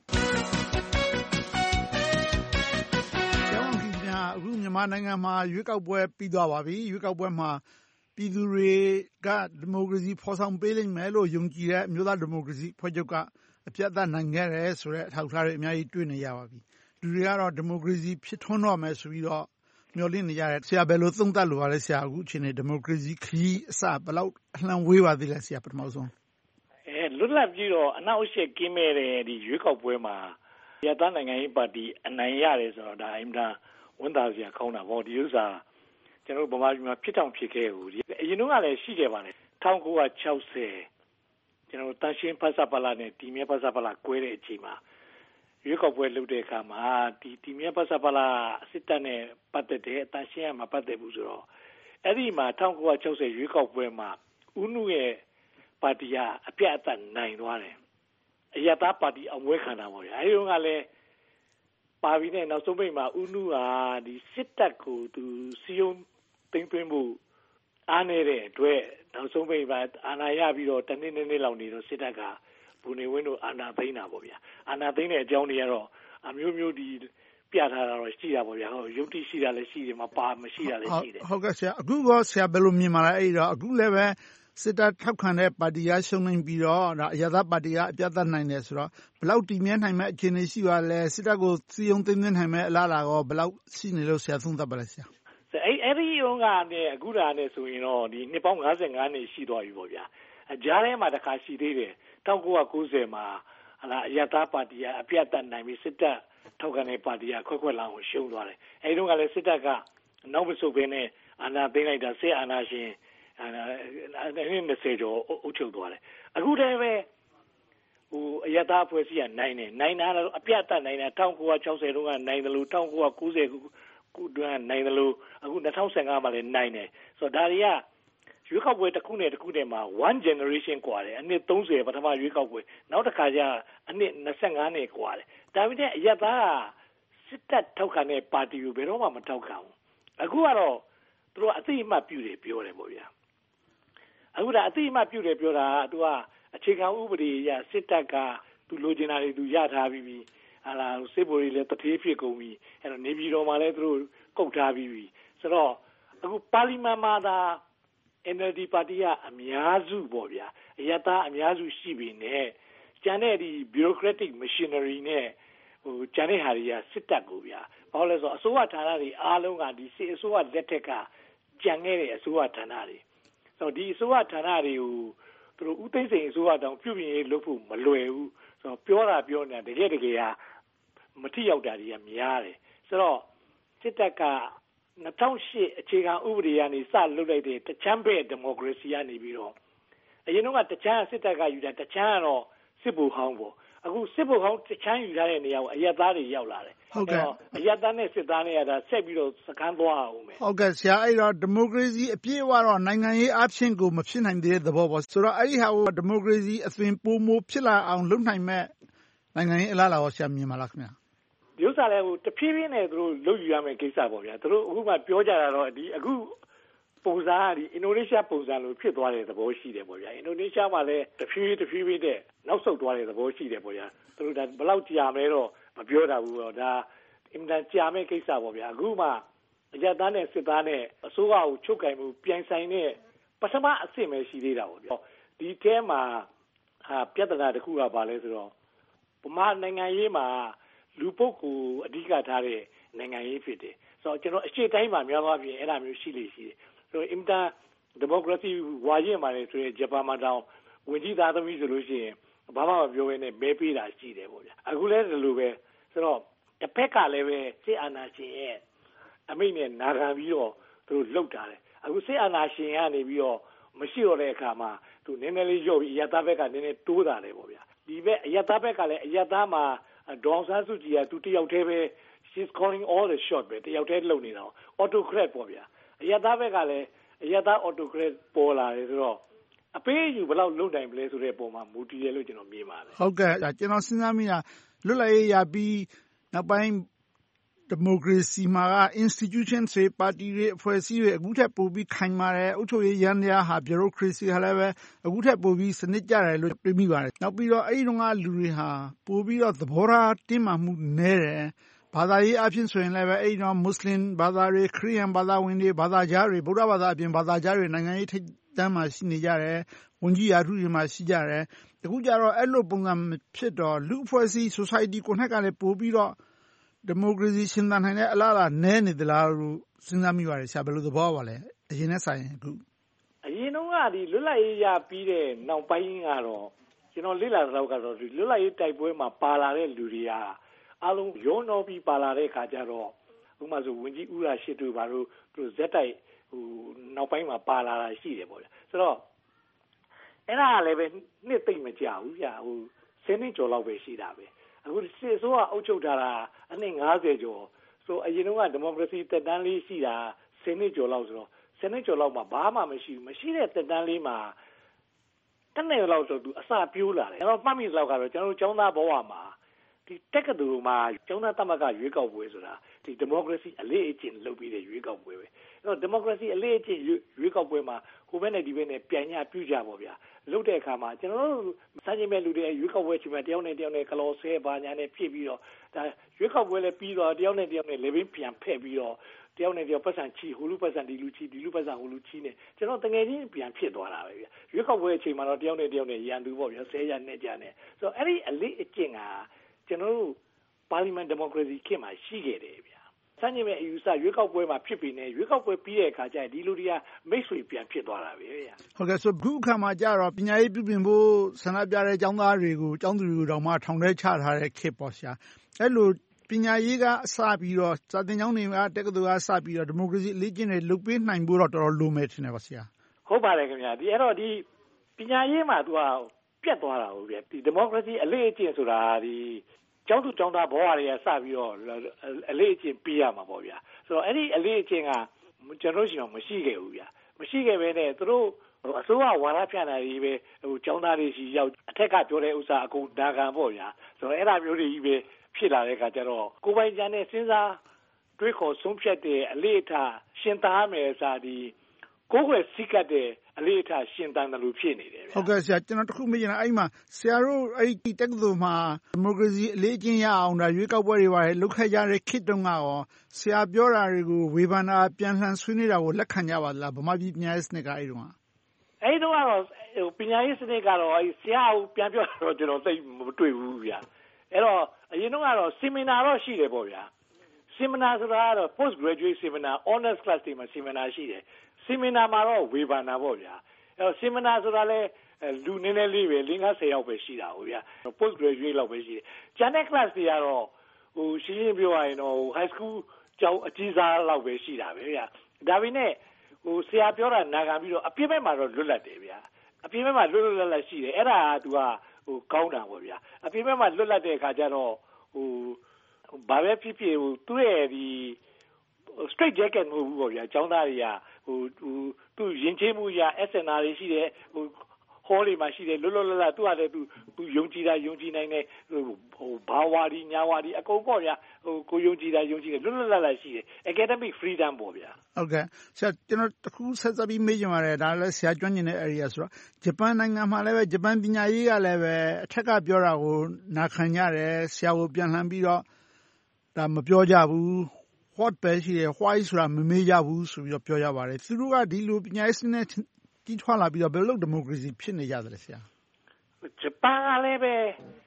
အခုမြန်မာနိုင်ငံမှာရွေးကောက်ပွဲပြီးသွားပါပြီရွေးကောက်ပွဲမှာပြည်သူတွေကဒီမိုကရေစီဖော်ဆောင်ပေးလိမ့်မယ်လို့ယုံကြည်တဲ့အမျိုးသားဒီမိုကရေစီအဖွဲ့ချုပ်ကအပြတ်အသတ်နိုင်ခဲ့တယ်ဆိုတဲ့အထောက်အထားတွေအများကြီးတွေ့နေရပါပြီလူတွေကတော့ဒီမိုကရေစီဖြစ်ထွန်းတော့မယ်ဆိုပြီးတော့မျှော်လင့်နေကြတယ်ဆရာဘယ်လိုသုံးသပ်လိုပါလဲဆရာအခုအချိန်ဒီမိုကရေစီခရီးအစဘယ်လောက်အလှမ်းဝေးပါသေးလဲဆရာပထမဆုံးလွတ်လပ်ပြီးတော့အနောက်အရှက်ကင်းမဲ့တဲ့ဒီရွေးကောက်ပွဲမှာရသနိုင်ငံရေးပါတီအနိုင်ရတယ်ဆိုတော့ဒါအင်တာဝန်သားစရာကောင်းတာပေါ့ဒီဥစ္စာကျွန်တော်ဗမာပြည်မှာဖြစ်တောင်ဖြစ်ခဲ့ဘူးအရင်ကလည်းရှိခဲ့ပါတယ်1960ကျွန်တော်တန်ရှင်းဖတ်စာပလာနဲ့ဒီမြတ်ဖတ်စာပလာကွဲတဲ့အချိန်မှာရွေးကောက်ပွဲလုပ်တဲ့အခါမှာဒီမြတ်ဖတ်စာပလာစစ်တပ်နဲ့ပတ်သက်တဲ့တန်ရှင်းကမပတ်သက်ဘူးဆိုတော့အဲ့ဒီမှာ1960ရွေးကောက်ပွဲမှာဦးနုရဲ့ပါတီကအပြတ်အသတ်နိုင်သွားတယ်အရသာပါတီအမွေးခံတာပေါ့ဗျာအဲဒီတော့ကလည်းပါပြီးတဲ့နောက်ဆုံးပိတ်မှာဦးနုဟာဒီစစ်တပ်ကိုသူစီယုံသိမ်းသွင်းဖို့အားနေတဲ့အတွက်နောက်ဆုံးပိတ်မှာအာဏာရပြီးတော့တနေ့လောက်နေတော့စစ်တပ်ကဘူနေဝင်းတို့အာဏာသိမ်းတာပေါ့ဗျာအာဏာသိမ်းတဲ့အကြောင်းတွေကတော့အမျိုးမျိုးဒီပြထားတာတော့ရှိတာပေါ့ဗျာဟုတ်ရုပ်တိရှိတာလည်းရှိတယ်မပါမရှိတာလည်းရှိတယ်ဟုတ်ကဲ့ဆရာအခုကဆရာဘယ်လိုမြင်ပါလဲအဲ့တော့အခုလည်းပဲစစ်တပ်ထောက်ခံတဲ့ပါတီကရှုံးနေပြီးတော့ဒါအရသာပါတီကအပြတ်သက်နိုင်တယ်ဆိုတော့ဘယ်လောက်တည်မြဲနိုင်မဲ့အခြေအနေရှိပါလဲစစ်တပ်ကိုစီယုံသိမ်းသွင်းနိုင်မဲ့အလားအလာကောဘယ်လောက်ရှိနေလို့ဆရာသုံးသပ်ပါလဲဆရာအဲ့ဒီရုံးကနဲ့အခုဒါနဲ့ဆိုရင်တော့ဒီနှစ်ပေါင်း55နှစ်ရှိသွားပြီပေါ့ဗျာကြားထဲမှာတစ်ခါရှိသေးတယ်1990မှာအရသာပါတီကအပြတ်သက်နိုင်ပြီးစစ်တပ်ထောက်ခံတဲ့ပါတီကခွက်လောင်းကိုရှုံးသွားတယ်အဲ့ဒီတော့ကလည်းစစ်တပ်ကနောက်မဆုတ်ဘဲနဲ့အာဏာသိမ်းလိုက်တာစစ်အာဏာရှင်20ကျော်အုပ်ချုပ်သွားတယ်အခုတည်းပဲအရသာဖွဲ့စည်းကနိုင်တာတော့အပြတ်အသတ်နိုင်တာ1960တုန်းကနိုင်တယ်လို့1990ခုတွန်းနိုင်တယ်လို့အခု2015မှာလည်းနိုင်တယ်ဆိုတော့ဒါတွေကရွေးကောက်ပွဲတစ်ခုနဲ့တစ်ခုတည်းမှာ one generation กว่าတယ်အနှစ်30ပထမရွေးကောက်ပွဲနောက်တစ်ခါကျအနှစ်25နှစ်กว่าတယ်ဒါပေမဲ့အရသာစစ်တပ်ထောက်ခံတဲ့ပါတီကိုဘယ်တော့မှမထောက်ခံဘူးအခုကတော့သူတို့အသိအမှတ်ပြုတယ်ပြောတယ်ပေါ့ဗျာအခုဒါအသိအမှတ်ပြုတယ်ပြောတာကသူကအခြေခံဥပဒေအရစစ်တပ်ကသူလိုချင်တာတွေသူရထားပြီးပြီစစ်ဗိုလ်တွေလည်းတထေးဖြစ်ကုန်ပြီအဲ့တော့နေပြည်တော်မှာလည်းသူတို့ကုတ်ထားပြီးပြီဆိုတော့အခုပါလီမန်မှာသာ NLD ပါတီကအများစုပေါ့ဗျာအရသာအများစုရှိပြီနဲ့ကျန်တဲ့ဒီ bureaucratic machinery နဲ့ကျန်တဲ့ဟာတွေကစစ်တပ်ကိုဗျာဘာလို့လဲဆိုတော့အစိုးရဌာနတွေအားလုံးကဒီစစ်အစိုးရလက်ထက်ကကြံခဲ့တဲ့အစိုးရဌာနတွေဆိုတော့ဒီအစိုးရဌာနတွေကိုသူတို့ဦးသိန်းစိန်အစိုးရတောင်ပြုပြင်ရေးလုပ်ဖို့မလွယ်ဘူးဆိုတော့ပြောနေတာတကယ်ဟာမထိရောက်တာတွေကများတယ်ဆိုတော့စစ်တပ်က2008အခြေခံဥပဒေကနေစလုပ်လိုက်တဲ့တချမ်းဘဲဒီမိုကရေစီကနေပြီးတော့အရင်ကတချမ်းစစ်တပ်ကယူတာတချမ်းကတော့စစ်ဗိုလ်ဟောင်းပေါ့အခုစစ်ဗိုလ်ဟောင်းတချမ်းယူထားတဲ့နေရာကိုအရပ်သားတွေရောက်လာတယ်ဟုတ်ကဲ့အရပ်သားနဲ့စစ်သားနဲ့ကဆက်ပြီးတော့စကမ်းသွားအောင်မယ်ဟုတ်ကဲ့ဆရာအဲ့တော့ဒီမိုကရေစီအပြည့်အဝတော့နိုင်ငံရေးအဖြစ်ကိုမဖြစ်နိုင်တဲ့သဘောပေါ့ဆိုတော့အဲ့ဒီဟာကိုဒီမိုကရေစီအသွင်ပိုမိုဖြစ်လာအောင်လုပ်နိုင်မဲ့နိုင်ငံရေးအလားအလာကိုဆရာမြင်ပါလားခင်ဗျာဒီဥစ္စာလည်းတဖြည်းဖြည်းနဲ့သူတို့လုပ်ယူရမယ့်ကိစ္စပေါ့ဗျာသူတို့အခုမှပြောကြတာတော့ဒီအခုပုံစံကဒီအင်ဒိုနီးရှားပုံစံလိုဖြစ်သွားတဲ့သဘောရှိတယ်ပေါ့ဗျာအင်ဒိုနီးရှားမှာလည်းတဖြည်းဖြည်းနဲ့နောက်ဆုတ်သွားတဲ့သဘောရှိတယ်ပေါ့ဗျာသူတို့ဒါဘယ်လောက်ကြာမလဲတော့မပြောတာဘူးတော့ဒါအင်တန်ကြာမယ့်ကိစ္စပေါ့ဗျာအခုမှအကြသားနဲ့စစ်သားနဲ့အစိုးရကိုချုပ်ကင်မှုပြိုင်ဆိုင်တဲ့ပထမအဆင့်ပဲရှိသေးတာပေါ့ဗျာဒီထဲမှာပြဿနာတစ်ခုကဘာလဲဆိုတော့ဗမာနိုင်ငံရေးမှာလူပုဂ္ဂိုလ်အဓိကထားတဲ့နိုင်ငံရေးဖြစ်တယ်ဆိုတော့ကျွန်တော်အရှိတိုင်းမှာများသွားပြင်အဲ့ဒါမျိုးရှိလေရှိတယ်ဆိုတော့အင်တာဒီမိုကရေစီဝါရင့်ပါတယ်ဆိုရင်ဂျပန်မှာတောင်ဝင်ကြီးသားသမီးဆိုလို့ရှိရင်ဘာမှမပြောဘဲနဲ့မဲပေးတာရှိတယ်ပေါ့ဗျာအခုလည်းဒီလိုပဲဆိုတော့တစ်ဖက်ကလည်းပဲစစ်အာဏာရှင်ရဲ့အမိန့်နဲ့နာခံပြီးတော့သူတို့လှုပ်တာလေအခုစစ်အာဏာရှင်ကနေပြီးတော့မရှိတော့တဲ့အခါမှာသူနည်းနည်းလေးရော့ပြီးအယက်သားဘက်ကနည်းနည်းတိုးတာလေပေါ့ဗျာဒီဘက်အယက်သားဘက်ကလည်းအယက်သားမှာဒေါအောင်ဆန်းစုကြည်ကသူတယောက်တည်းပဲ she's calling all the shot ပဲတယောက်တည်းလုပ်နေတာ autocrat ပေါ့ဗျာအယက်သားဘက်ကလည်းအယက်သား autocrat ပေါ်လာတယ်ဆိုတော့အပေးယူဘယ်လောက်လုပ်နိုင်မလဲဆိုတဲ့ပုံမှာမူတည်ရလို့ကျွန်တော်မြင်ပါတယ်ဟုတ်ကဲ့ကျွန်တော်စဉ်းစားမိတာလွတ်လပ်ရေးရပြီးနောက်ပိုင်းဒီမိုကရေစီမှာက institution တွေပါတီတွေအဖွဲ့အစည်းတွေအခုထက်ပိုပြီးခိုင်မာတယ်အုပ်ချုပ်ရေးယန္တရားဟာ bureaucracy ဟာလည်းပဲအခုထက်ပိုပြီးစနစ်ကျတယ်လို့တွေးမိပါတယ်နောက်ပြီးတော့အဲ့ဒီတော့ကလူတွေဟာပိုပြီးတော့သဘောထားတင်းမာမှုနည်းတယ်ဘာသာရေးအဖြစ်ဆိုရင်လည်းပဲအဲ့ဒီတော့မွတ်စလင်ဘာသာတွေခရစ်ယာန်ဘာသာဝင်တွေဘာသာကြားတွေဗုဒ္ဓဘာသာအပြင်ဘာသာကြားတွေနိုင်ငံရေးထိပ်တန်းမှာရှိနေကြတယ်ဝန်ကြီးရာထူးတွေမှာရှိကြတယ်အခုကျတော့အဲ့လိုပုံစံဖြစ်တော့လူအဖွဲ့အစည်း society ကိုယ်နဲ့ကလည်းပိုပြီးတော့ဒီမိုကရေစီရှင်သန်နိုင်တဲ့အလားအလာနည်းနေသလားလို့စဉ်းစားမိပါတယ်ဆရာဘယ်လိုသဘောပါလဲအရင်နဲ့ဆိုင်ရင်အခုအရင်တော့ကဒီလွတ်လပ်ရေးရပြီးတဲ့နောက်ပိုင်းကတော့ကျွန်တော်လေ့လာတော့ကတော့ဒီလွတ်လပ်ရေးတိုက်ပွဲမှာပါလာတဲ့လူတွေကအားလုံးရုံးတော်ပြီးပါလာတဲ့အခါကျတော့ဥပမာဆိုဝန်ကြီးဦးရရှိတို့ဘာလို့သူဇက်တိုက်နောက်ပိုင်းမှာပါလာတာရှိတယ်ပေါ့ဗျာဆိုတော့အဲ့ဒါလည်းပဲနှစ်သိမ့်မကြဘူးဗျာ10နှစ်ကျော်လောက်ပဲရှိတာပဲအခုစစ်ဆိုးကအုပ်ချုပ်တာအနှစ်50ကျော်ဆိုအရင်ကဒီမိုကရေစီတက်တန်းလေးရှိတာ10နှစ်ကျော်လောက်ဆိုတော့10နှစ်ကျော်လောက်မှာဘာမှမရှိတဲ့တက်တန်းလေးမှာတနေ့လောက်ဆိုသူအစပြိုးလာတယ်ကျွန်တော်မှတ်မိလောက်ကတော့ကျွန်တော်ကျောင်းသားဘဝမှာဒီတက္ကသိုလ်မှာကျောင်းသားသမဂ္ဂရွေးကောက်ပွဲဆိုတာဒီဒီမိုကရေစီအလေးအကျင့်လုပ်ပြီးတဲ့ရွေးကောက်ပွဲပဲအဲ့တော့ဒီမိုကရေစီအလေးအကျင့်ရွေးကောက်ပွဲမှာဟိုဘက်နဲ့ဒီဘက်နဲ့ပြန်ညပြကြပါဗျာလုပ်တဲ့အခါမှာကျွန်တော်တို့စမ်းကြည့်မဲ့လူတွေရွေးကောက်ပွဲချိန်မှာတယောက်နဲ့တယောက်နဲ့ကလော်ဆဲပါညာနဲ့ဖြစ်ပြီးတော့ဒါရွေးကောက်ပွဲလည်းပြီးတော့တယောက်နဲ့တယောက်နဲ့လေဘင်းပြန်ဖက်ပြီးတော့တယောက်နဲ့တယောက်ပတ်စံချီဟိုလူပတ်စံဒီလူချီဒီလူပတ်စံဟိုလူချီနဲ့ကျွန်တော်တကယ်ချင်းပြန်ဖြစ်သွားတာပဲဗျာရွေးကောက်ပွဲအချိန်မှာတော့တယောက်နဲ့တယောက်နဲ့ရန်သူပေါ့ဗျာဆဲရနဲ့ကြနဲ့ဆိုတော့အဲ့ဒီအလေးအကျင့်ကကျွန်တော်တို့ပါလီမန်ဒီမိုကရေစီခေတ်မှာရှိခဲ့တယ်ဗျာစမ်းကြည့်မဲ့အယူဆရွေးကောက်ပွဲမှာဖြစ်ပြီးနေရွေးကောက်ပွဲပြီးတဲ့အခါကျရင်ဒီလူတွေကမိတ်ဆွေပြန်ဖြစ်သွားတာပဲဗျာဟုတ်ကဲ့ဆိုခုအခါမှာကြတော့ပညာရေးပြုပြင်ဖို့ဆန္ဒပြတဲ့ကျောင်းသားတွေကိုကျောင်းသူတွေကိုတောင်မှထောင်ထဲချထားတဲ့ခေတ်ပေါ့ဆရာအဲ့လိုပညာရေးကအစပြီးတော့စာသင်ကျောင်းတွေကတက္ကသိုလ်ကစပြီးတော့ဒီမိုကရေစီအလေးကျင့်တွေလုပ်ပေးနိုင်ဖို့တော့တော်တော်လိုမယ်ထင်တယ်ပါဆရာဟုတ်ပါတယ်ခင်ဗျာဒီအဲ့တော့ဒီပညာရေးမှာသူကပြတ်သွားတာဟုတ်ဗျာဒီဒီမိုကရေစီအလေးအကျင့်ဆိုတာဒီကျောင်းသူကျောင်းသားဘဝတွေကစပြီးတော့အလေးအကျင့်ပေးရမှာပေါ့ဗျာဆိုတော့အဲ့ဒီအလေးအကျင့်ကကျွန်တော်ရှင်မရှိခဲ့ဘူးဗျာမရှိခဲ့ပဲနဲ့သူတို့အစိုးရဝါဒဖြန့်တာကြီးပဲကျောင်းသားတွေရှိရောက်အထက်ကပြောတဲ့ဥစ္စာအကုန်ဒါခံပေါ့ဗျာဆိုတော့အဲ့ဒါမျိုးတွေကြီးပဲဖြစ်လာတဲ့အခါကျတော့ကိုယ်ပိုင်ဉာဏ်နဲ့စဉ်းစားတွေးခေါ်ဆုံးဖြတ်တဲ့အလေးအထားရှင်သန်မယ်စာဒီကိုယ်ွယ်စိတ်ကတဲ့အလေးအထားရှင်သန်တယ်လို့ဖြစ်နေတယ်ဗျာဟုတ်ကဲ့ဆရာကျွန်တော်တခုမေးချင်တာအဲ့မှာဆရာတို့အဲ့ဒီတက္ကသိုလ်မှာဒီမိုကရေစီအလေးကျင့်ရအောင်ဒါရွေးကောက်ပွဲတွေပါတယ်လုပ်ခဲ့ကြတဲ့ခေတ်တုန်းကရောဆရာပြောတာတွေကိုဝေဖန်တာပြန်လှန်ဆွေးနွေးတာကိုလက်ခံကြပါလားဗမာပြည်ပညာရေးစနစ်ကအဲ့တုန်းကအဲ့တုန်းကတော့ပညာရေးစနစ်ကတော့အဲ့ဆရာကိုပြန်ပြောတော့ကျွန်တော်သိမတွေ့ဘူးဗျာအဲ့တော့အရင်တုန်းကတော့ဆီမီနာတော့ရှိတယ်ပေါ့ဗျာဆ seminar ဆိုတာကတော့ post graduate seminar honors class တွေမှာ seminar ရှိတယ် seminar မှာတော့ဝေဖန်တာပေါ့ဗျာအဲ့တော့ seminar ဆိုတာလဲလူနည်းနည်းလေးပဲ50ယောက်ပဲရှိတာဟုတ်ဗျာ post graduate လောက်ပဲရှိတယ်ကျန်တဲ့ class တွေကတော့ရှင်းရှင်းပြောရရင်တော့ high school ကျောင်းအကြီးစားလောက်ပဲရှိတာပဲဗျာဒါပေမဲ့ဆရာပြောတာနာခံပြီးတော့အပြည့်မဲ့မှာတော့လွတ်လပ်တယ်ဗျာအပြည့်မဲ့မှာလွတ်လပ်ရှိတယ်အဲ့ဒါကသူကကောင်းတာပေါ့ဗျာအပြည့်မဲ့မှာလွတ်လပ်တဲ့အခါကျတော့ဘာပဲဖြစ်ဖြစ်သူ့ရဲ့ဒီ straight jacket မဟုတ်ဘူးပေါ့ဗျာကျောင်းသားတွေကသူရင်ကျေးမှုရ SNR တွေရှိတယ်ဟောလေးမှာရှိတယ်လွတ်လပ်သူကလည်းသူယုံကြည်တာယုံကြည်နိုင်တယ်ဘာဝါဒီညာဝါဒီအကုန်ပေါ့ဗျာကိုယုံကြည်တာယုံကြည်တယ်လွတ်လပ်ရှိတယ် academic freedom ပေါ့ဗျာဟုတ်ကဲ့ဆရာကျွန်တော်တခုဆက်စပ်ပြီးမေးချင်ပါတယ်ဒါလည်းဆရာကျွမ်းကျင်တဲ့ area ဆိုတော့ဂျပန်နိုင်ငံမှာလည်းပဲဂျပန်ပညာရေးကလည်းပဲအထက်ကပြောတာကိုနာခံကြတယ်ဆရာကိုပြန်လှန်ပြီးတော့ဒါမပြောကြဘူး what ပဲရှိတယ် why ဆိုတာမမေးကြဘူးဆိုပြီးတော့ပြောကြပါတယ်သူတို့ကဒီလိုပညာရေးစနစ်ကြီးထွားလာပြီးတော့ဘယ်လိုဒီမိုကရေစီဖြစ်နေကြတယ်ဆရာဂျပန်ကလည်းပဲ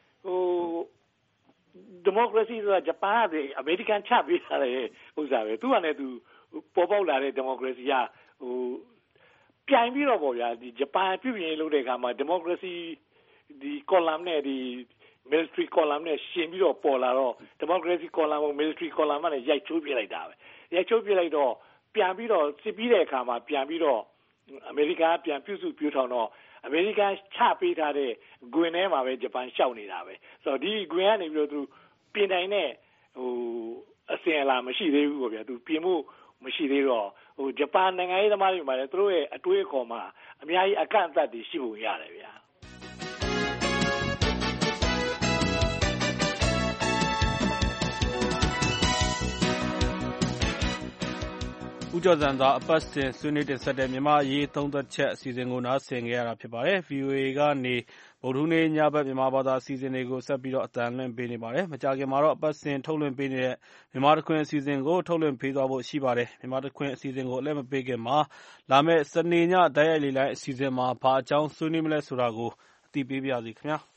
ဒီမိုကရေစီဆိုတာဂျပန်ကအမေရိကန်ချပေးထားတဲ့ဥစ္စာပဲသူကလည်းသူပေါ်ပေါက်လာတဲ့ဒီမိုကရေစီကပြိုင်ပြီးတော့ပေါ့ဗျာဒီဂျပန်ပြုပြင်လုပ်တဲ့အခါမှာဒီမိုကရေစီဒီ column နဲ့ဒီ military column နဲ့ရှင်ပြီးတော့ပေါ်လာတော့ democracy column ကို military column နဲ့ရိုက်ချိုးပြလိုက်တာပဲရိုက်ချိုးပြလိုက်တော့ပြန်ပြီးတော့စစ်ပြီးတဲ့အခါမှာပြန်ပြီးတော့အမေရိကန်ပြန်ပြုစုပြောထောင်တော့အမေရိကန်ချပေးထားတဲ့ဂွင်ထဲမှာပဲဂျပန်ရှောက်နေတာပဲဆိုတော့ဒီဂွင်ကနေပြီးတော့သူပြင်နိုင်တဲ့အစဉ်အလာမရှိသေးဘူးပေါ့ဗျာသူပြင်မှုမရှိသေးတော့ဂျပန်နိုင်ငံရေးသမားတွေမှာလည်းသူတို့ရဲ့အတွေးအခေါ်မှာအများကြီးအကန့်အသတ်တွေရှိပုံရတယ်ဗျာဦးကျော်ဇံသာအပတ်စဉ်ဆွေးနွေးတင်ဆက်တဲ့မြန်မာအရေးသုံးသက်ချက်အစီအစဉ်ကိုနားဆင်ကြရတာဖြစ်ပါတယ်။ VOA ကနေဗုဒ္ဓဟူးနေ့ညဘက်မြန်မာဘာသာအစီအစဉ်တွေကိုဆက်ပြီးတော့အသံလွှင့်ပေးနေပါတယ်။မကြာခင်မှာတော့အပတ်စဉ်ထုတ်လွှင့်ပေးနေတဲ့မြန်မာတခွင်အစီအစဉ်ကိုထုတ်လွှင့်ပေးသွားဖို့ရှိပါတယ်။မြန်မာတခွင်အစီအစဉ်ကိုအလှည့်မပေးခင်မှာလာမယ့်စနေညတိုက်ရိုက်လေလိုင်းအစီအစဉ်မှာဘာအကြောင်းဆွေးနွေးမလဲဆိုတာကိုအသိပေးပါရစေခင်ဗျာ။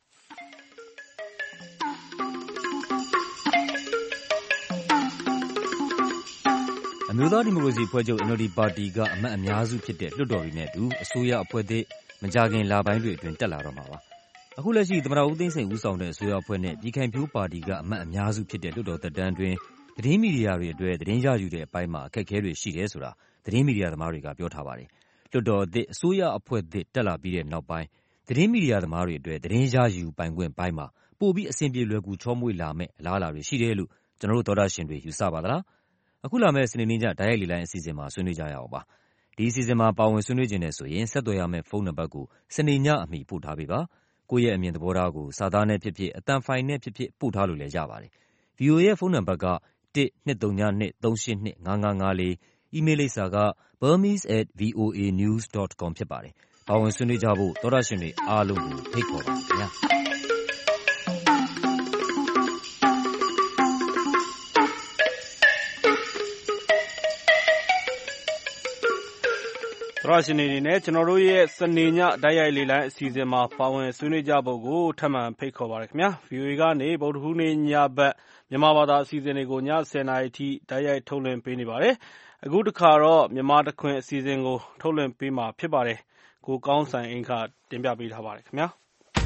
အမျိုးသားဒီမိုကရေစီအဖွဲ့ချုပ် NLD ပါတီကအမတ်အများစုဖြစ်တဲ့လွှတ်တော်တွေနဲ့အတူအစိုးရအဖွဲ့သစ်မကြာခင်လပိုင်းတွေအတွင်းတက်လာတော့မှာပါ။အခုလက်ရှိသမ္မတဦးသိန်းစိန်ဦးဆောင်တဲ့အစိုးရအဖွဲ့နဲ့ပြည်ခိုင်ဖြိုးပါတီကအမတ်အများစုဖြစ်တဲ့လွှတ်တော်သက်တမ်းအတွင်းသတင်းမီဒီယာတွေအတွက်သတင်းရယူတဲ့အပိုင်းမှာအခက်အခဲတွေရှိတယ်ဆိုတာသတင်းမီဒီယာသမားတွေကပြောထားပါတယ်။လွှတ်တော်သစ်အစိုးရအဖွဲ့သစ်တက်လာပြီးတဲ့နောက်ပိုင်းသတင်းမီဒီယာသမားတွေအတွက်သတင်းရယူပိုင်ခွင့်ပိုင်းမှာပိုပြီးအဆင်ပြေလွယ်ကူချောမွေ့လာမယ့်အလားအလာတွေရှိတယ်လို့ကျွန်တော်တို့သောတာရှင်တွေယူဆပါသလား။အခုလာမယ့်စနေနေ့ညတိုက်ရိုက်လေလိုင်းအစီအစဉ်မှာဆွေးနွေးကြရအောင်ပါ။ဒီအစီအစဉ်မှာပါဝင်ဆွေးနွေးခြင်းနဲ့ဆိုရင်ဆက်သွယ်ရမယ့်ဖုန်းနံပါတ်ကိုစနေညအမီပို့ထားပေးပါ။ကိုယ့်ရဲ့အမြင်သဘောထားကိုစာသားနဲ့ဖြစ်ဖြစ်အသံဖိုင်နဲ့ဖြစ်ဖြစ်ပို့ထားလို့လည်းရပါတယ်။ VOA ရဲ့ဖုန်းနံပါတ်က12323825554 အီးမေးလ်လိပ်စာက burmese@voanews.com ဖြစ်ပါတယ်။ပါဝင်ဆွေးနွေးကြဖို့သောတာရှင်တွေအားလုံးကိုဖိတ်ခေါ်ပါခင်ဗျာ။သောတာရှင်တွေအနေနဲ့ကျွန်တော်တို့ရဲ့စနေညတိုက်ရိုက်လေလိုင်းအစီအစဉ်မှာပါဝင်ဆွေးနွေးကြဖို့ကိုထပ်မံဖိတ်ခေါ်ပါရခင်ဗျာ။ VOA ကနေဗုဒ္ဓဟူးနေ့ညဘက်မြန်မာဘာသာအစီအစဉ်တွေကိုည10:00 နာရီထိတိုက်ရိုက်ထုတ်လွှင့်ပေးနေပါတယ်။အခုတစ်ခါတော့မြန်မာတခွင်အစီအစဉ်ကိုထုတ်လွှင့်ပေးမှာဖြစ်ပါတယ်။ကိုကောင်းဆိုင်အင်္ဂါတင်ပြပေးထားပါတယ်ခင်ဗျာ။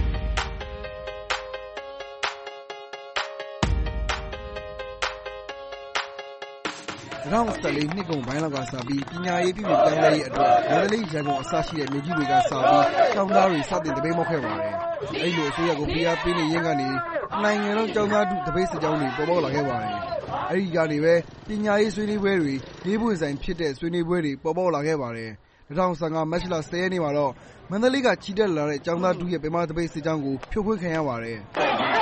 2014နှစ်ကုန်ပိုင်းလောက်ကစပြီးပညာရေးပြုပြင်ပြောင်းလဲရေးအတွက်မန္တလေးရန်ကုန်အစရှိတဲ့မြို့ကြီးတွေကစပြီးကျောင်းသားတွေစတင်တပိတ်မောက်ခဲ့ပါတယ်။အဲဒီလိုအစိုးရကိုဖိအားပေးနေရင်းကနေနိုင်ငံလုံးကျောင်းသားထုတပိတ်စစ်ကြောင်းတွေပေါ်ပေါက်လာခဲ့ပါတယ်။အဲဒီကနေပဲပညာရေးဆွေးနွေးပွဲတွေရေးပွင့်ဆိုင်ဖြစ်တဲ့ဆွေးနွေးပွဲတွေပေါ်ပေါက်လာခဲ့ပါတယ်။2015မတ်လ10ရက်နေ့မှာတော့မန္တလေးကချီတက်လာတဲ့ကျောင်းသားထုရဲ့ပင်မတပိတ်စစ်ကြောင်းကိုဖြိုခွင်းခံရပါတယ်။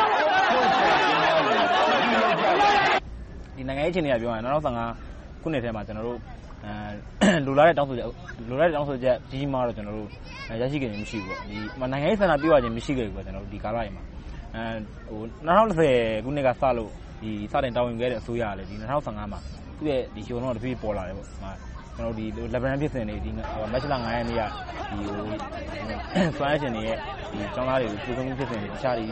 ဒီနိုင်ငံရေးအခြေအနေကပြောရင်2015ခုနှစ်ထဲမှာကျွန်တော်တို့လိုလားတဲ့တောင်းဆိုချက်ကြီးမားတော့ကျွန်တော်တို့ရရှိခဲ့ခြင်းမရှိဘူးပေါ့ဒီနိုင်ငံရေးဆန္ဒပြရခြင်းမရှိခဲ့ဘူးပေါ့ကျွန်တော်တို့ဒီကာလတွေမှာ2020ခုနှစ်ကစလို့ဒီစတင်တာဝန်ခဲ့တဲ့အစိုးရကလည်းဒီ2015မှာသူ့ရဲ့ဒီရုံတော့တပြေးပေါ်လာတယ်ပေါ့ကျွန်တော်ဒီလက်ဗရန်ဖြစ်စဉ်တွေဒီမတ်လ9ရက်နေ့ကဒီဆွမ်းရှင်တွေရဲ့ဒီကျောင်းသားတွေကိုပြည်ဆုံးဖြစ်စဉ်တွေတခြားဒီ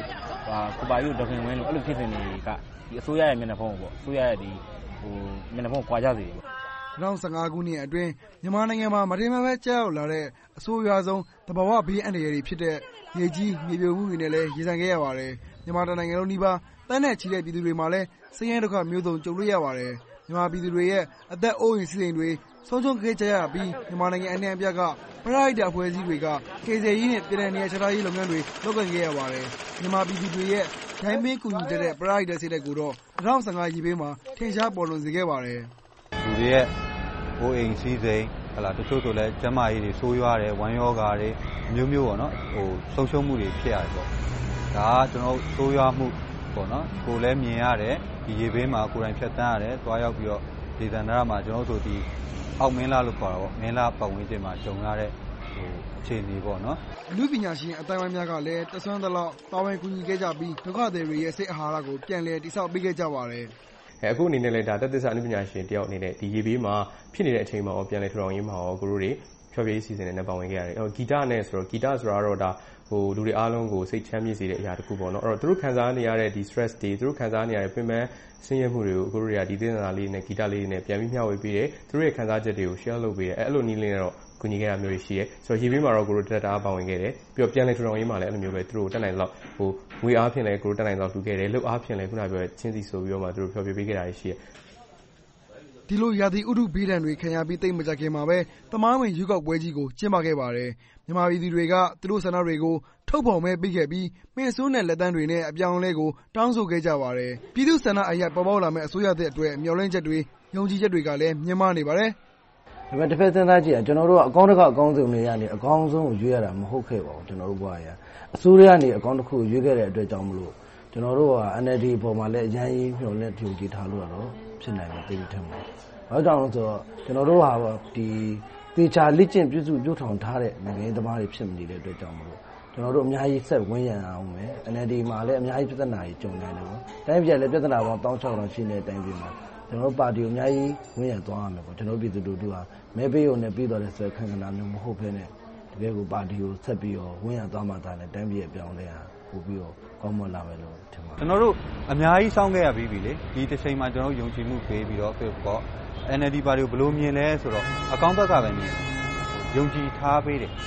ကိုပါယူဒေါခင်ဝင်းလို့အဲ့လိုဖြစ်စဉ်တွေကဒီအစိုးရရဲ့မျက်နှာဖုံးကိုပေါ့အစိုးရရဲ့ဒီမျက်နှာဖုံးကိုကွာကြစေတယ်ပေါ့ 2015 ခုနှစ်အတွင်းမြန်မာနိုင်ငံမှာမထင်မှတ်ပဲကြောက်လာတဲ့အဆိုးရွားဆုံးသဘာဝဘေးအန္တရာယ်တွေဖြစ်တဲ့ရေကြီးမြေပြိုမှုတွေနဲ့လည်းရင်ဆိုင်ခဲ့ရပါတယ်။မြန်မာနိုင်ငံလုံးနီးပါးတန်းနဲ့ချီတဲ့ပြည်သူတွေမှာလည်းဆင်းရဲဒုက္ခမျိုးစုံကြုံတွေ့ရပါတယ်။မြန်မာပြည်သူတွေရဲ့အသက်အိုးအိမ်စီးစိမ်တွေဆုံးရှုံးခဲ့ကြရပြီးမြန်မာနိုင်ငံအနှံ့အပြားကပရဟိတအဖွဲ့အစည်းတွေကကယ်ဆယ်ရေးနဲ့ပြည်내နေရာချထားရေးလုပ်ငန်းတွေလုပ်ကိုင်ခဲ့ရပါတယ်။မြန်မာပြည်သူတွေရဲ့ဒိုင်းပင်းကူညီတဲ့ပရဟိတစိတ်ဓာတ်ကိုတော့2015 ရေဘေးမှာထင်ရှားပေါ်လွင်စေခဲ့ပါတယ်။လူတွေရဲ့ိုးအိမ်စီးစိမ်တချို့ဆိုလည်းကျန်းမာရေးတွေဆိုးရွားတယ်ဝမ်းရောဂါတွေမျိုးမျိုးပေါ့နော်ဆုံးရှုံးမှုတွေဖြစ်ရတယ်ပေါ့ဒါကကျွန်တော်ဆိုးရွားမှုပေါ့နော်ကိုလည်းမြင်ရတယ်ဒီရေဘေးမှာကိုယ်တိုင်ဖြတ်တန်းရတယ်သွားရောက်ပြီးတော့ဒေသန္တရမှာကျွန်တော်တို့ဒီအောက်မင်းလာလို့ခေါ်တာပေါ့မင်းလာပတ်ဝန်းကျင်မှာကြုံရတဲ့အခြေအနေပေါ့နော်လူပညာရှင်အတိုင်းအဝိုင်းများကလည်းတဆွမ်းသလောက်ပါဝင်ကူညီခဲ့ကြပြီးဒုက္ခသည်တွေရဲ့စိတ်အာဟာရကိုပြန်လည်တည်ဆောက်ပေးခဲ့ကြပါတယ်အခုအနေနဲ့လည်းဒါတက်သစ္စာအနုပညာရှင်တယောက်အနေနဲ့ဒီရေဘေးမှာဖြစ်နေတဲ့အချိန်မှာပြန်လည်ထူထောင်ရေးမှာကိုတို့တွေဖြောပြရေးစီစဉ်နဲ့ပါဝင်ခဲ့ရတယ်။ဂီတနဲ့ဆိုတော့ဂီတဆိုတာတော့ဒါလူတွေအားလုံးကိုစိတ်ချမ်းမြေ့စေတဲ့အရာတစ်ခုပေါ့နော်။အဲ့တော့သူတို့ခံစားနေရတဲ့ဒီ stress တွေသူတို့ခံစားနေရတဲ့ပင်ပန်းဆင်းရဲမှုတွေကိုကိုတို့တွေကဒီသင်္ခါလေးနဲ့ဂီတလေးနဲ့ပြန်ပြီးမျှဝေပေးတယ်။သူတို့ရဲ့ခံစားချက်တွေကို share လုပ်ပေးတယ်။အဲ့လိုနည်းလေးနဲ့တော့ကူညီခဲ့တာမျိုးတွေရှိတယ်။ဆိုတော့ရေဘေးမှာတော့ကိုတို့တက်တာပါဝင်ခဲ့တယ်။ပြီးတော့ပြန်လည်ထူထောင်ရေးမှာလည်းအဲ့လိုမျိုးပဲသူတို့တက်နိုင်တော့ငွေအားဖြင့်လည်းကိုတို့တက်နိုင်တော့လှူခဲ့တယ်။လုပ်အားဖြင့်လည်းခုနပြောတဲ့ချင်းစီဆိုပြီးတော့မှသူတို့ဖြောပြပေးခဲ့တာရှိတယ်။ဒီလိုရာသီဥတုဘေးဒဏ်တွေခံရပြီးသိပ်မကြခင်မှာပဲသမိုင်းဝင်ရွေးကောက်ပွဲကြီးကိုကျင်းပခဲ့ပါတယ်။မြန်မာပြည်သူတွေကသူတို့ဆန္ဒတွေကိုထုတ်ဖော်မဲပေးခဲ့ပြီးမှင်ဆိုးနဲ့လက်သန်းတွေနဲ့အပြောင်းအလဲကိုတောင်းဆိုခဲ့ကြပါတယ်။ပြည်သူ့ဆန္ဒအရပေါ်ပေါက်လာမယ့်အစိုးရသစ်အတွက်မျှော်လင့်ချက်တွေယုံကြည်ချက်တွေကလည်းမြင့်မားနေပါတယ်။ဒါပေမဲ့တစ်ဖက်စဉ်းစားကြည့်ရင်ကျွန်တော်တို့ကအကောင်းတစ်ခါအကောင်းဆုံးတွေကနေအကောင်းဆုံးကိုရွေးရတာမဟုတ်ခဲ့ပါဘူးကျွန်တော်တို့ဘဝရအစိုးရကနေအကောင်းတစ်ခုရွေးခဲ့တဲ့အတွက်ကြောင့်မလို့ကျွန်တော်တို့က NLD ပေါ်မှာလည်းအရင်ကြီးမျှော်လင့်ကြည်ထားလို့တော့ဖြစ်နိုင်မှာသိပြီထင်ပါတယ်။ဘာကြောင့်လဲဆိုတော့ကျွန်တော်တို့ဟာဒီသေချာလက်ကျင့်ပြုစုပြုထောင်ထားတဲ့နိုင်ငံသမားတွေဖြစ်နေတဲ့အတွက်ကြောင့်မလို့ကျွန်တော်တို့အများကြီးဆက်ဝန်းရံအောင်မယ် NLD မှာလည်းအများကြီးပြဿနာတွေကြုံနေတယ်ပေါ့။တိုင်းပြည်လည်းပြဿနာပေါင်း1600ရှိနေတဲ့တိုင်းပြည်မှာကျွန်တော်တို့ပါတီကိုအများကြီးဝန်းရံသွားရမယ်ပေါ့ကျွန်တော်ပြည်သူလူထုဟာမဲပေးရုံနဲ့ပြီးတော့လည်းဆိုခံကနာမျိုးမဟုတ်ဘဲနဲ့တကယ်ကိုပါတီကိုဆက်ပြီးတော့ဝန်းရံသွားမှသာလည်းတိုင်းပြည်ရဲ့ပြောင်းလဲဟာပို့ပြီးတော့ကောင်းမွန်လာမယ်လို့ထင်ပါတယ်ကျွန်တော်တို့အများကြီးစောင့်ခဲ့ရပြီးပြီလေဒီတစ်ချိန်မှာကျွန်တော်တို့ယုံကြည်မှုပေးပြီးတော့ပေါ့ NLD ပါတီကိုဘယ်လိုမြင်လဲဆိုတော့အကောင့်ဘက်ကပဲမြင်ယုံကြည်ထားပေးတယ်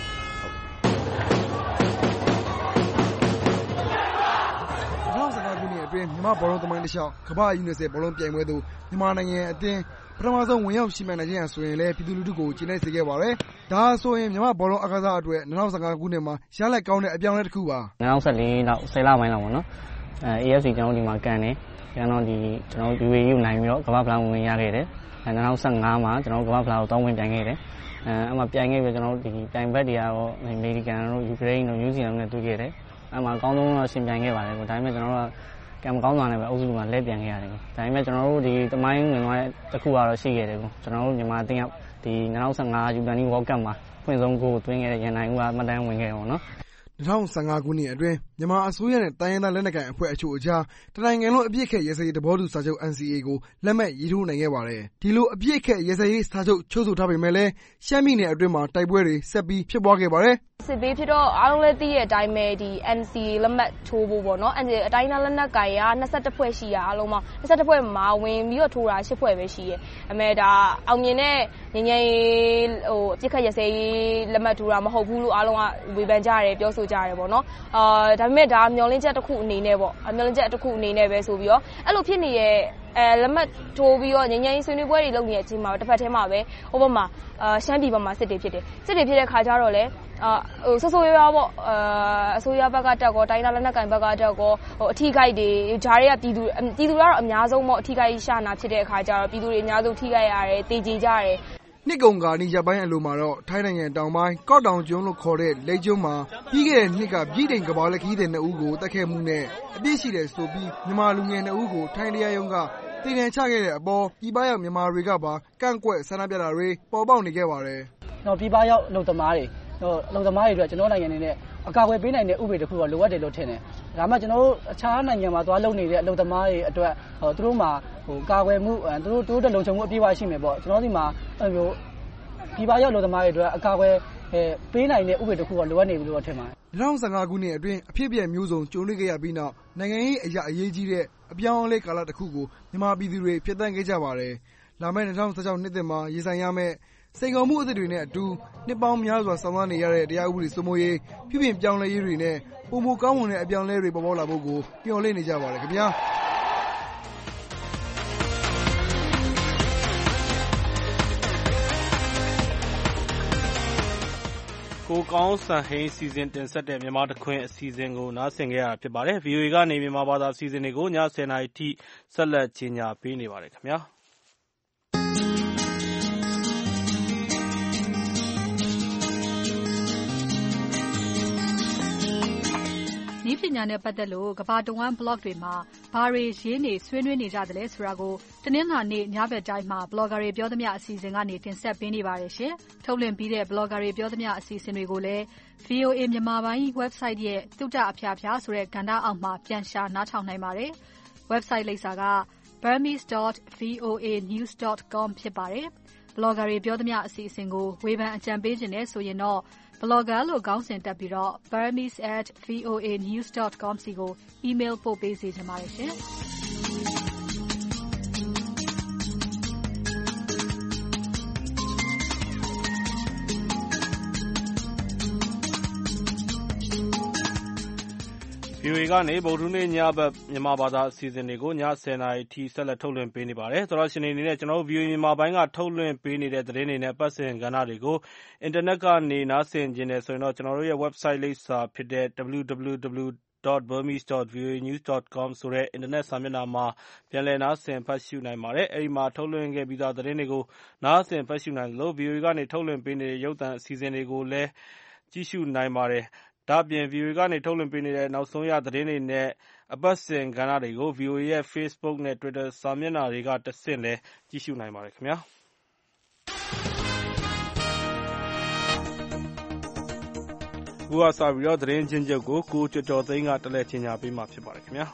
အတွင်းမြန်မာဘောလုံးသမိုင်းတစ်လျှောက်ကမ္ဘာ့ U20 ဘောလုံးပြိုင်ပွဲသို့မြန်မာနိုင်ငံအသင်းပထမဆုံးဝင်ရောက်ရှိမှနိုင်ခြင်းဆိုရင်လည်းပြည်သူလူထုကိုကျေနပ်စေခဲ့ပါတယ်။ဒါဆိုရင်မြန်မာဘောလုံးအားကစားအတွက်2015ခုနှစ်မှာရလဒ်ကောင်းတဲ့အပြောင်းအလဲတစ်ခုပါ။2014လောက်10လပိုင်းလောက်ပေါ့နော်။ AFC ကျွန်တော်ဒီမှာကန်တယ်။ကျွန်တော်ကျွန်တော် UAE ကိုနိုင်ပြီးတော့ကမ္ဘာ့ဖလားဝင်ရခဲ့တယ်။2015မှာကျွန်တော်ကမ္ဘာ့ဖလားကိုတောင်းဝင်ပြိုင်ခဲ့တယ်။အဲ့မှာပြိုင်ခဲ့ပြီးကျွန်တော်ဒီပြိုင်ဘက်တွေကတော့အမေရိကန်တို့ယူကရိန်းတို့နယူးဇီလန်တို့နဲ့တွေ့ခဲ့တယ်။အဲ့မှာအကောင်းဆုံးတော့ရှင်ပြိုင်ခဲ့ပါတယ်။ဒါပေမဲ့ကျွန်တော်တို့ကံမကောင်းစွာနဲ့ပဲအုပ်စုမှာလဲပြန်ခဲ့ရတယ်။ဒါပေမဲ့ကျွန်တော်တို့ဒီသမိုင်းဝင်သွားတဲ့တစ်ခုကတော့ရှိခဲ့တယ်။ကျွန်တော်တို့မြန်မာအသင်းကဒီ2015 U20 World Cup မှာဖွင့်ဆုံးဂိုးသွင်းခဲ့တဲ့ရန်နိုင်ဦးကမှတ်တမ်းဝင်ခဲ့တယ်ပေါ့နော်။ 2015ခုနှစ်အတွင်းမြန်မာအစိုးရနဲ့တိုင်းရင်းသားလက်နက်ကိုင်အဖွဲ့အချို့အကြားတနိုင်ငံလုံးအပြစ်ခတ်ရဲစရေးသဘောတူစာချုပ် NCA ကိုလက်မှတ်ရေးထိုးနိုင်ခဲ့ပါတယ်။ဒီလိုအပြစ်ခတ်ရဲစရေးစာချုပ်ချုပ်ဆိုထားပေမဲ့လည်းရှမ်းပြည်နယ်အတွင်းမှာတိုက်ပွဲတွေဆက်ပြီးဖြစ်ပွားခဲ့ပါတယ်။စစ်ဘေးဖြစ်တော့အားလုံးလည်းသိတဲ့အတိုင်းပဲဒီ NCA လက်မှတ်ထိုးဖို့ပေါ့နော်။ NCA အတိုင်းသားလက်နက်ကိုင်က22ဖွဲ့ရှိတာအားလုံးမှာ22ဖွဲ့မှာဝင်ပြီးတော့ထိုးတာ10ဖွဲ့ပဲရှိရဲ့။အမေဒါအောင်မြင်တဲ့ငញ្ញရေးအပြစ်ခတ်ရဲစရေးလက်မှတ်ထိုးတာမဟုတ်ဘူးလို့အားလုံးကဝေဖန်ကြတယ်ပြောဆိုကြတယ်ပေါ့နော်ဒါပေမဲ့ဒါမျောလင်းချက်တစ်ခုအနေနဲ့ပေါ့မျောလင်းချက်တစ်ခုအနေနဲ့ပဲဆိုပြီးတော့အဲ့လိုဖြစ်နေတဲ့လက်မှတ်ထိုးပြီးတော့ငញ្ញရေးဆွေးနွေးပွဲတွေလုပ်နေတဲ့အချိန်မှာတစ်ဖက်ထဲမှာပဲဟိုဘက်မှာရှမ်းပြည်ဘက်မှာစစ်တွေဖြစ်တယ်စစ်တွေဖြစ်တဲ့ခါကျတော့လေဆိုဆိုရွာပေါ့အစိုးရဘက်ကတက်ကောတိုင်းသားလက်နက်ကိုင်ဘက်ကတက်ကောအထီးကိုက်တွေဂျားတွေကပြည်သူကတော့အများဆုံးပေါ့အထီးကိုက်ရှာနာဖြစ်တဲ့အခါကျတော့ပြည်သူတွေအများဆုံးထိခိုက်ရတယ်တေကြေကြရတယ်နှစ်ကုန်ကာနီရပိုင်းအလိုမှာတော့ထိုင်းနိုင်ငံတောင်ပိုင်းကော့တောင်ကျွန်းလို့ခေါ်တဲ့လိတ်ကျွန်းမှာပြီးခဲ့တဲ့နှစ်ကပြည်တိုင်ကဘာလက်ခီးတဲ့2ဦးကိုတိုက်ခဲ့မှုနဲ့အပြစ်ရှိတယ်ဆိုပြီးမြန်မာလူငယ်2ဦးကိုထိုင်းတရားရုံးကတည်တယ်ချခဲ့တဲ့အပေါ်ပြည်ပရောက်မြန်မာတွေကပါကန့်ကွက်ဆန္ဒပြတာတွေပေါ်ပေါက်နေခဲ့ပါတယ်။ပြည်ပရောက်အလုပ်သမားတွေအတွက်ကျွန်တော်နိုင်ငံအနေနဲ့အကာအကွယ်ပေးနိုင်တဲ့ဥပဒေတစ်ခုတော့လိုအပ်တယ်လို့ထင်တယ်။ဒါမှကျွန်တော်တို့အခြားနိုင်ငံမှာသွားလုပ်နေတဲ့အလုပ်သမားတွေအတွက်သူတို့မှာကာကွယ်မှုသူတို့လုံခြုံမှုအပြည့်အဝရှိမယ်ပေါ့။ကျွန်တော်ဒီမှာအဲ့လိုပြည်ပရောက်အလုပ်သမားတွေအတွက်အကာအကွယ်ပေးနိုင်တဲ့ဥပဒေတစ်ခုကလိုအပ်နေပြီလို့ထင်ပါတယ် 2015 ခုနှစ်အတွင်းအဖြစ်အပျက်မျိုးစုံကြုံတွေ့ခဲ့ရပြီးနောက်နိုင်ငံရေးအရာအရေးကြီးတဲ့အပြောင်းအလဲကာလတစ်ခုကိုမြန်မာပြည်သူတွေဖြတ်သန်းခဲ့ကြပါတယ်။လာမယ့်2016နှစ်သစ်မှာရင်ဆိုင်ရမယ့်စိန်ခေါ်မှုအသစ်တွေနဲ့အတူနှစ်ပေါင်းများစွာဆောင်ရွက်နေရတဲ့တရားဥပဒေစိုးမိုးရေးပြုပြင်ပြောင်းလဲရေးတွေနဲ့ပုံမကောင်းဝင်တဲ့အပြောင်းလဲတွေပေါ်ပေါက်လာဖို့ကိုမျှော်လင့်နေကြပါတယ်ခင်ဗျာ။ကိုကောင်းစံဟိန်းစီစဉ်တင်ဆက်တဲ့မြန်မာတခွင်အစီအစဉ်ကိုနားဆင်ကြရတာဖြစ်ပါတယ်။ VOA ကနေမြန်မာဘာသာအစီအစဉ်တွေကိုည10:00 နာရီထိဆက်လက်ကြီးညာပေးနေပါတယ်ခင်ဗျာ။နည်းပညာနဲ့ပတ်သက်လို့ကမ္ဘာတဝန်း blog တွေမှာဘာတွေရေးနေဆွေးနွေးနေကြတယ်လဲဆိုတာကိုတနင်္လာနေ့ညဘက်တိုင်းမှာ blogger တွေပြောသမျှအစီအစဉ်ကနေတင်ဆက်ပေးနေပါတယ်ရှင်။ထုတ်လွှင့်ပြီးတဲ့ blogger တွေပြောသမျှအစီအစဉ်တွေကိုလည်း VOA မြန်မာပိုင်း website ရဲ့တုတ္တအဖျားဖျားဆိုတဲ့ကဏ္ဍအောက်မှာပြန်ရှာနားထောင်နိုင်ပါတယ်။ website လိပ်စာက burmese.voanews.com ဖြစ်ပါတယ်။ blogger တွေပြောသမျှအစီအစဉ်ကိုဝေဖန်အကြံပေးခြင်းနဲ့ဆိုရင်တော့blogger လို့ခေါင်းစဉ်တပ်ပြီးတော့ burmese@voanews.com စီကို email ပို့ပေးစေချင်ပါတယ်ရှင်။ VOA ကနေဗုဒ္ဓဟူးနေ့ညဘက်မြန်မာဘာသာအစီအစဉ်တွေကိုည10:00 နာရီထိဆက်လက်ထုတ်လွှင့်ပေးနေပါတယ်။သောတရှင်တွေအနေနဲ့ကျွန်တော်တို့ VOA မြန်မာပိုင်းကထုတ်လွှင့်ပေးနေတဲ့သတင်းတွေနဲ့ပတ်သက်ကဏ္ဍတွေကိုအင်တာနက်ကနေနားဆင်ခြင်းနဲ့ဆိုရင်တော့ကျွန်တော်တို့ရဲ့ website လိပ်စာဖြစ်တဲ့ www.burmese.voanews.com ဆိုတဲ့ internet စာမျက်နှာမှာပြန်လည်နားဆင်ဖတ်ရှုနိုင်ပါတယ်။အဲဒီမှာထုတ်လွှင့်ခဲ့ပြီးသားသတင်းတွေကိုနားဆင်ဖတ်ရှုနိုင်လို့ VOA ကနေထုတ်လွှင့်ပေးနေတဲ့ရုပ်သံအစီအစဉ်တွေကိုလည်းကြည့်ရှုနိုင်ပါတယ်။ဒါ့အပြင် VOA ကနေထုတ်လွှင့်ပေးနေတဲ့နောက်ဆုံးရသတင်းတွေနဲ့အပတ်စဉ်ကဏ္ဍတွေကို VOA ရဲ့ Facebook နဲ့ Twitter စာမျက်နှာတွေကတဆင့်လည်းကြည့်ရှုနိုင်ပါတယ်ခင်ဗျာ။အခုကစပြီးတော့သတင်းချင်းချုပ်ကိုကိုကျော်ကျော်သိန်းကတက်လက်ချင်းညာပေးမှာဖြစ်ပါတယ်ခင်ဗျာ။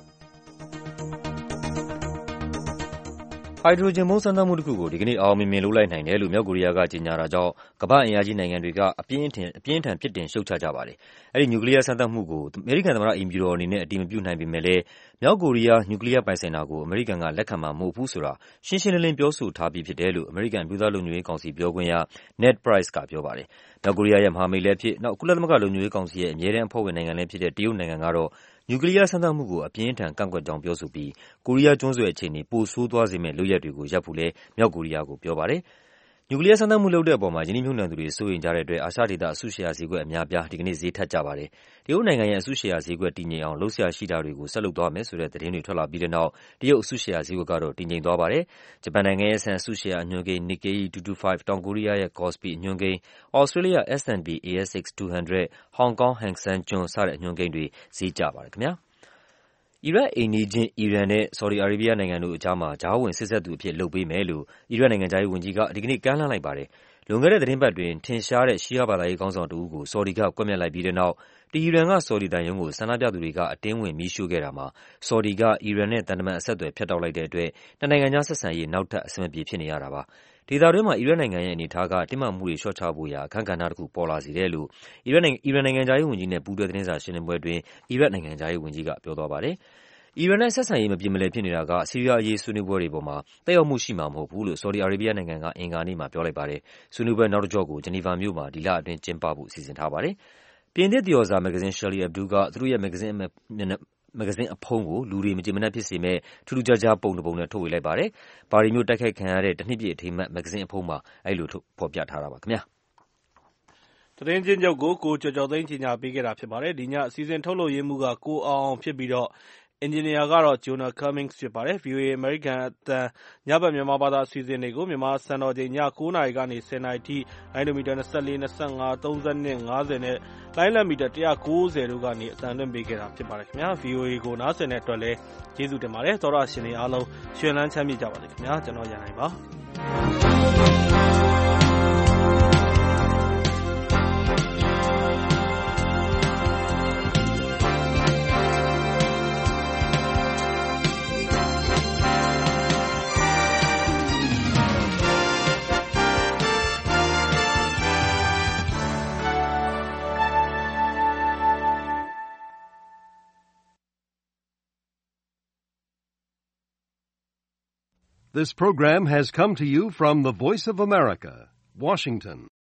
ဟိုက်ဒရိုဂျင်ဗုံးစမ်းသပ်မှုတစ်ခုကိုဒီကနေ့အောင်မြင်မြင်လုပ်လိုက်နိုင်တယ်လို့မြောက်ကိုရီးယားကကြေညာတာကြောင့်ကမ္ဘာ့အင်အားကြီးနိုင်ငံတွေကအပြင်းထန်ပြစ်တင်ရှုတ်ချကြပါတယ်။အဲဒီနျူကလ িয়ারစမ်းသပ်မှုကိုအမေရိကန်သမ္မတအိမ်ဖြူတော်အနေနဲ့အတည်မပြုနိုင်ပေမဲ့လည်းမြောက်ကိုရီးယားနျူကလ িয়ারပိုင်ဆိုင်တာကိုအမေရိကန်ကလက်ခံမှာမဟုတ်ဘူးဆိုတာရှင်းရှင်းလင်းလင်းပြောဆိုထားပြီးဖြစ်တယ်လို့အမေရိကန်အမျိုးသားလုံခြုံရေးကောင်စီပြောခွင့်ရ Ned Price ကပြောပါတယ်။မြောက်ကိုရီးယားရဲ့မဟာမိတ်လည်းဖြစ်ကုလသမဂ္ဂလုံခြုံရေးကောင်စီရဲ့အမြဲတမ်းအဖွဲ့ဝင်နိုင်ငံလည်းဖြစ်တဲ့တရုတ်နိုင်ငံကတော့နျူကလ িয়ারစမ်းသပ်မှုကိုအပြင်းထန်ကန့်ကွက်ကြောင်းပြောဆိုပြီးကိုရီးယားကျွန်းဆွယ်အခြေအနေပိုဆိုးသွားစေမယ့်လုပ်ရပ်တွေကိုရပ်ဖို့လည်းမြောက်ကိုရီးယားကိုပြောပါတယ်။နျူကလ িয়ারစမ်းသပ်မှုလုပ်တဲ့အပေါ်မှာယင်းနှိမ့်ညွှန်နှံသူတွေစိုးရိမ်ကြတဲ့အတွက်အာရှဒေသအစုရှယ်ယာဈေးကွက်အများပြားဒီကနေ့ဈေးထပ်ကြပါတယ်။တရုတ်နိုင်ငံရဲ့အစုရှယ်ယာဈေးကွက်တည်ငြိမ်အောင်လုပ်စရာရှိတာတွေကိုဆက်လုပ်သွားမယ်ဆိုတဲ့သတင်းတွေထွက်လာပြီးတဲ့နောက်တရုတ်အစုရှယ်ယာဈေးကွက်ကတော့တည်ငြိမ်သွားပါတယ်။ဂျပန်နိုင်ငံရဲ့ဆန်အစုရှယ်ယာအညွှန်းကိန်း Nikkei 225, တောင်ကိုရီးယားရဲ့ Kospi အညွှန်းကိန်း၊ သြစတြေးလျ S&P ASX 200, ဟောင်ကောင် Hang Seng ကျွန်းစတဲ့အညွှန်းကိန်းတွေဈေးကျပါတယ်ခင်ဗျာ။အီရတ်အိမ်နီးချင်းအီရန်နဲ့ဆော်ဒီအာရေးဘီးယားနိုင်ငံတို့အကြားမှာကြားဝင်စေ့စပ်သူအဖြစ်လုပ်ပေးမယ်လို့အီရတ်နိုင်ငံခြားရေးဝန်ကြီးကဒီကနေ့ကမ်းလှမ်းလိုက်ပါတယ်။လွန်ခဲ့တဲ့သီတင်းပတ်အတွင်းထင်ရှားတဲ့ရှီးယားဘာသာရေးခေါင်းဆောင်တဦးကိုဆော်ဒီကကွပ်မျက်လိုက်ပြီးတဲ့နောက်တီဟီရန်ကဆော်ဒီသံရုံးကိုဆန္ဒပြသူတွေကအတင်းဝင်မီးရှို့ခဲ့တာမှာဆော်ဒီကအီရန်နဲ့သံတမန်အဆက်အသွယ်ဖြတ်တောက်လိုက်တဲ့အတွက်နှစ်နိုင်ငံကြားဆက်ဆံရေးနောက်ထပ်အဆင်မပြေဖြစ်နေရတာပါ။ဒေသတွင်းမှာအီရတ်နိုင်ငံရဲ့အနေအထားကတင်းမာမှုတွေလျှော့ချဖို့ရာအခန်းကဏ္ဍတစ်ခုပေါ်လာစေတယ်လို့အီရတ်နိုင်ငံခြားရေးဝန်ကြီးနဲ့ပူးတွဲသတင်းစာရှင်းလင်းပွဲအတွင်းအီရတ်နိုင်ငံခြားရေးဝန်ကြီးကပြောသွားပါတယ်။အီရန်နဲ့ဆက်ဆံရေးမပြေမလည်ဖြစ်နေတာကဆီးရီးယားအရေးဆွေးနွေးပွဲတွေပေါ်မှာသက်ရောက်မှုရှိမှာမဟုတ်ဘူးလို့ဆော်ဒီအာရေးဘီးယားနိုင်ငံကအင်္ဂါနေ့မှာပြောလိုက်ပါတယ်။ဆွေးနွေးပွဲနောက်တစ်ကျော့ကိုဂျနီဗာမြို့မှာဒီလအတွင်းကျင်းပဖို့စီစဉ်ထားပါတယ်။ပြင်သစ်သရော်စာမဂ္ဂဇင်း Charlie Hebdo ကသူတို့ရဲ့မဂ္ဂဇင်းအဖုံးကိုလူတွေမကျေမနပ်ဖြစ်စေမယ့်ထူးထူးခြားခြားပုံတစ်ပုံနဲ့ထုတ်ဝေလိုက်ပါတယ်။ပါရီမြို့တိုက်ခိုက်ခံရတဲ့တစ်နှစ်ပြည့်အထိမ်းအမှတ်မဂ္ဂဇင်းအဖုံးမှာအဲဒီလိုဖော်ပြထားတာပါခင်ဗျာ။သတင်းချင်းချုပ်ကိုကိုကျော်ကျော်သိန်းကြီးညာပေးခဲ့တာဖြစ်ပါတယ်။ဒီညအစီအစဉ်ထုတ်လုပ်ရေးမှူးကကိုအောင်ဖြစ်ပြီးတော့အင်ဂျင်နီယာကတော့ Jonah Cummings ဖြစ်ပါတယ်။ VOA အမေရိကန်အသံညဘက်မြန်မာဘာသာအစီအစဉ်တွေကိုမြန်မာစံတော်ချိန်ည9:00 နာရီကနေ10:00 နာရီထိလိုင်းဒိုမီတာ24, 25, 32, 50နဲ့လိုင်းလံမီတာ190တို့ကနေအသံလွှင့်ပေးခဲ့တာဖြစ်ပါတယ်ခင်ဗျာ။ VOA ကိုနားဆင်တဲ့အတွက်လည်းကျေးဇူးတင်ပါတယ်။သောတရှင်တွေအားလုံးရွှင်လန်းချမ်းမြေ့ကြပါစေခင်ဗျာ။ကျွန်တော်ရန်နိုင်ပါ This program has come to you from the Voice of America, Washington.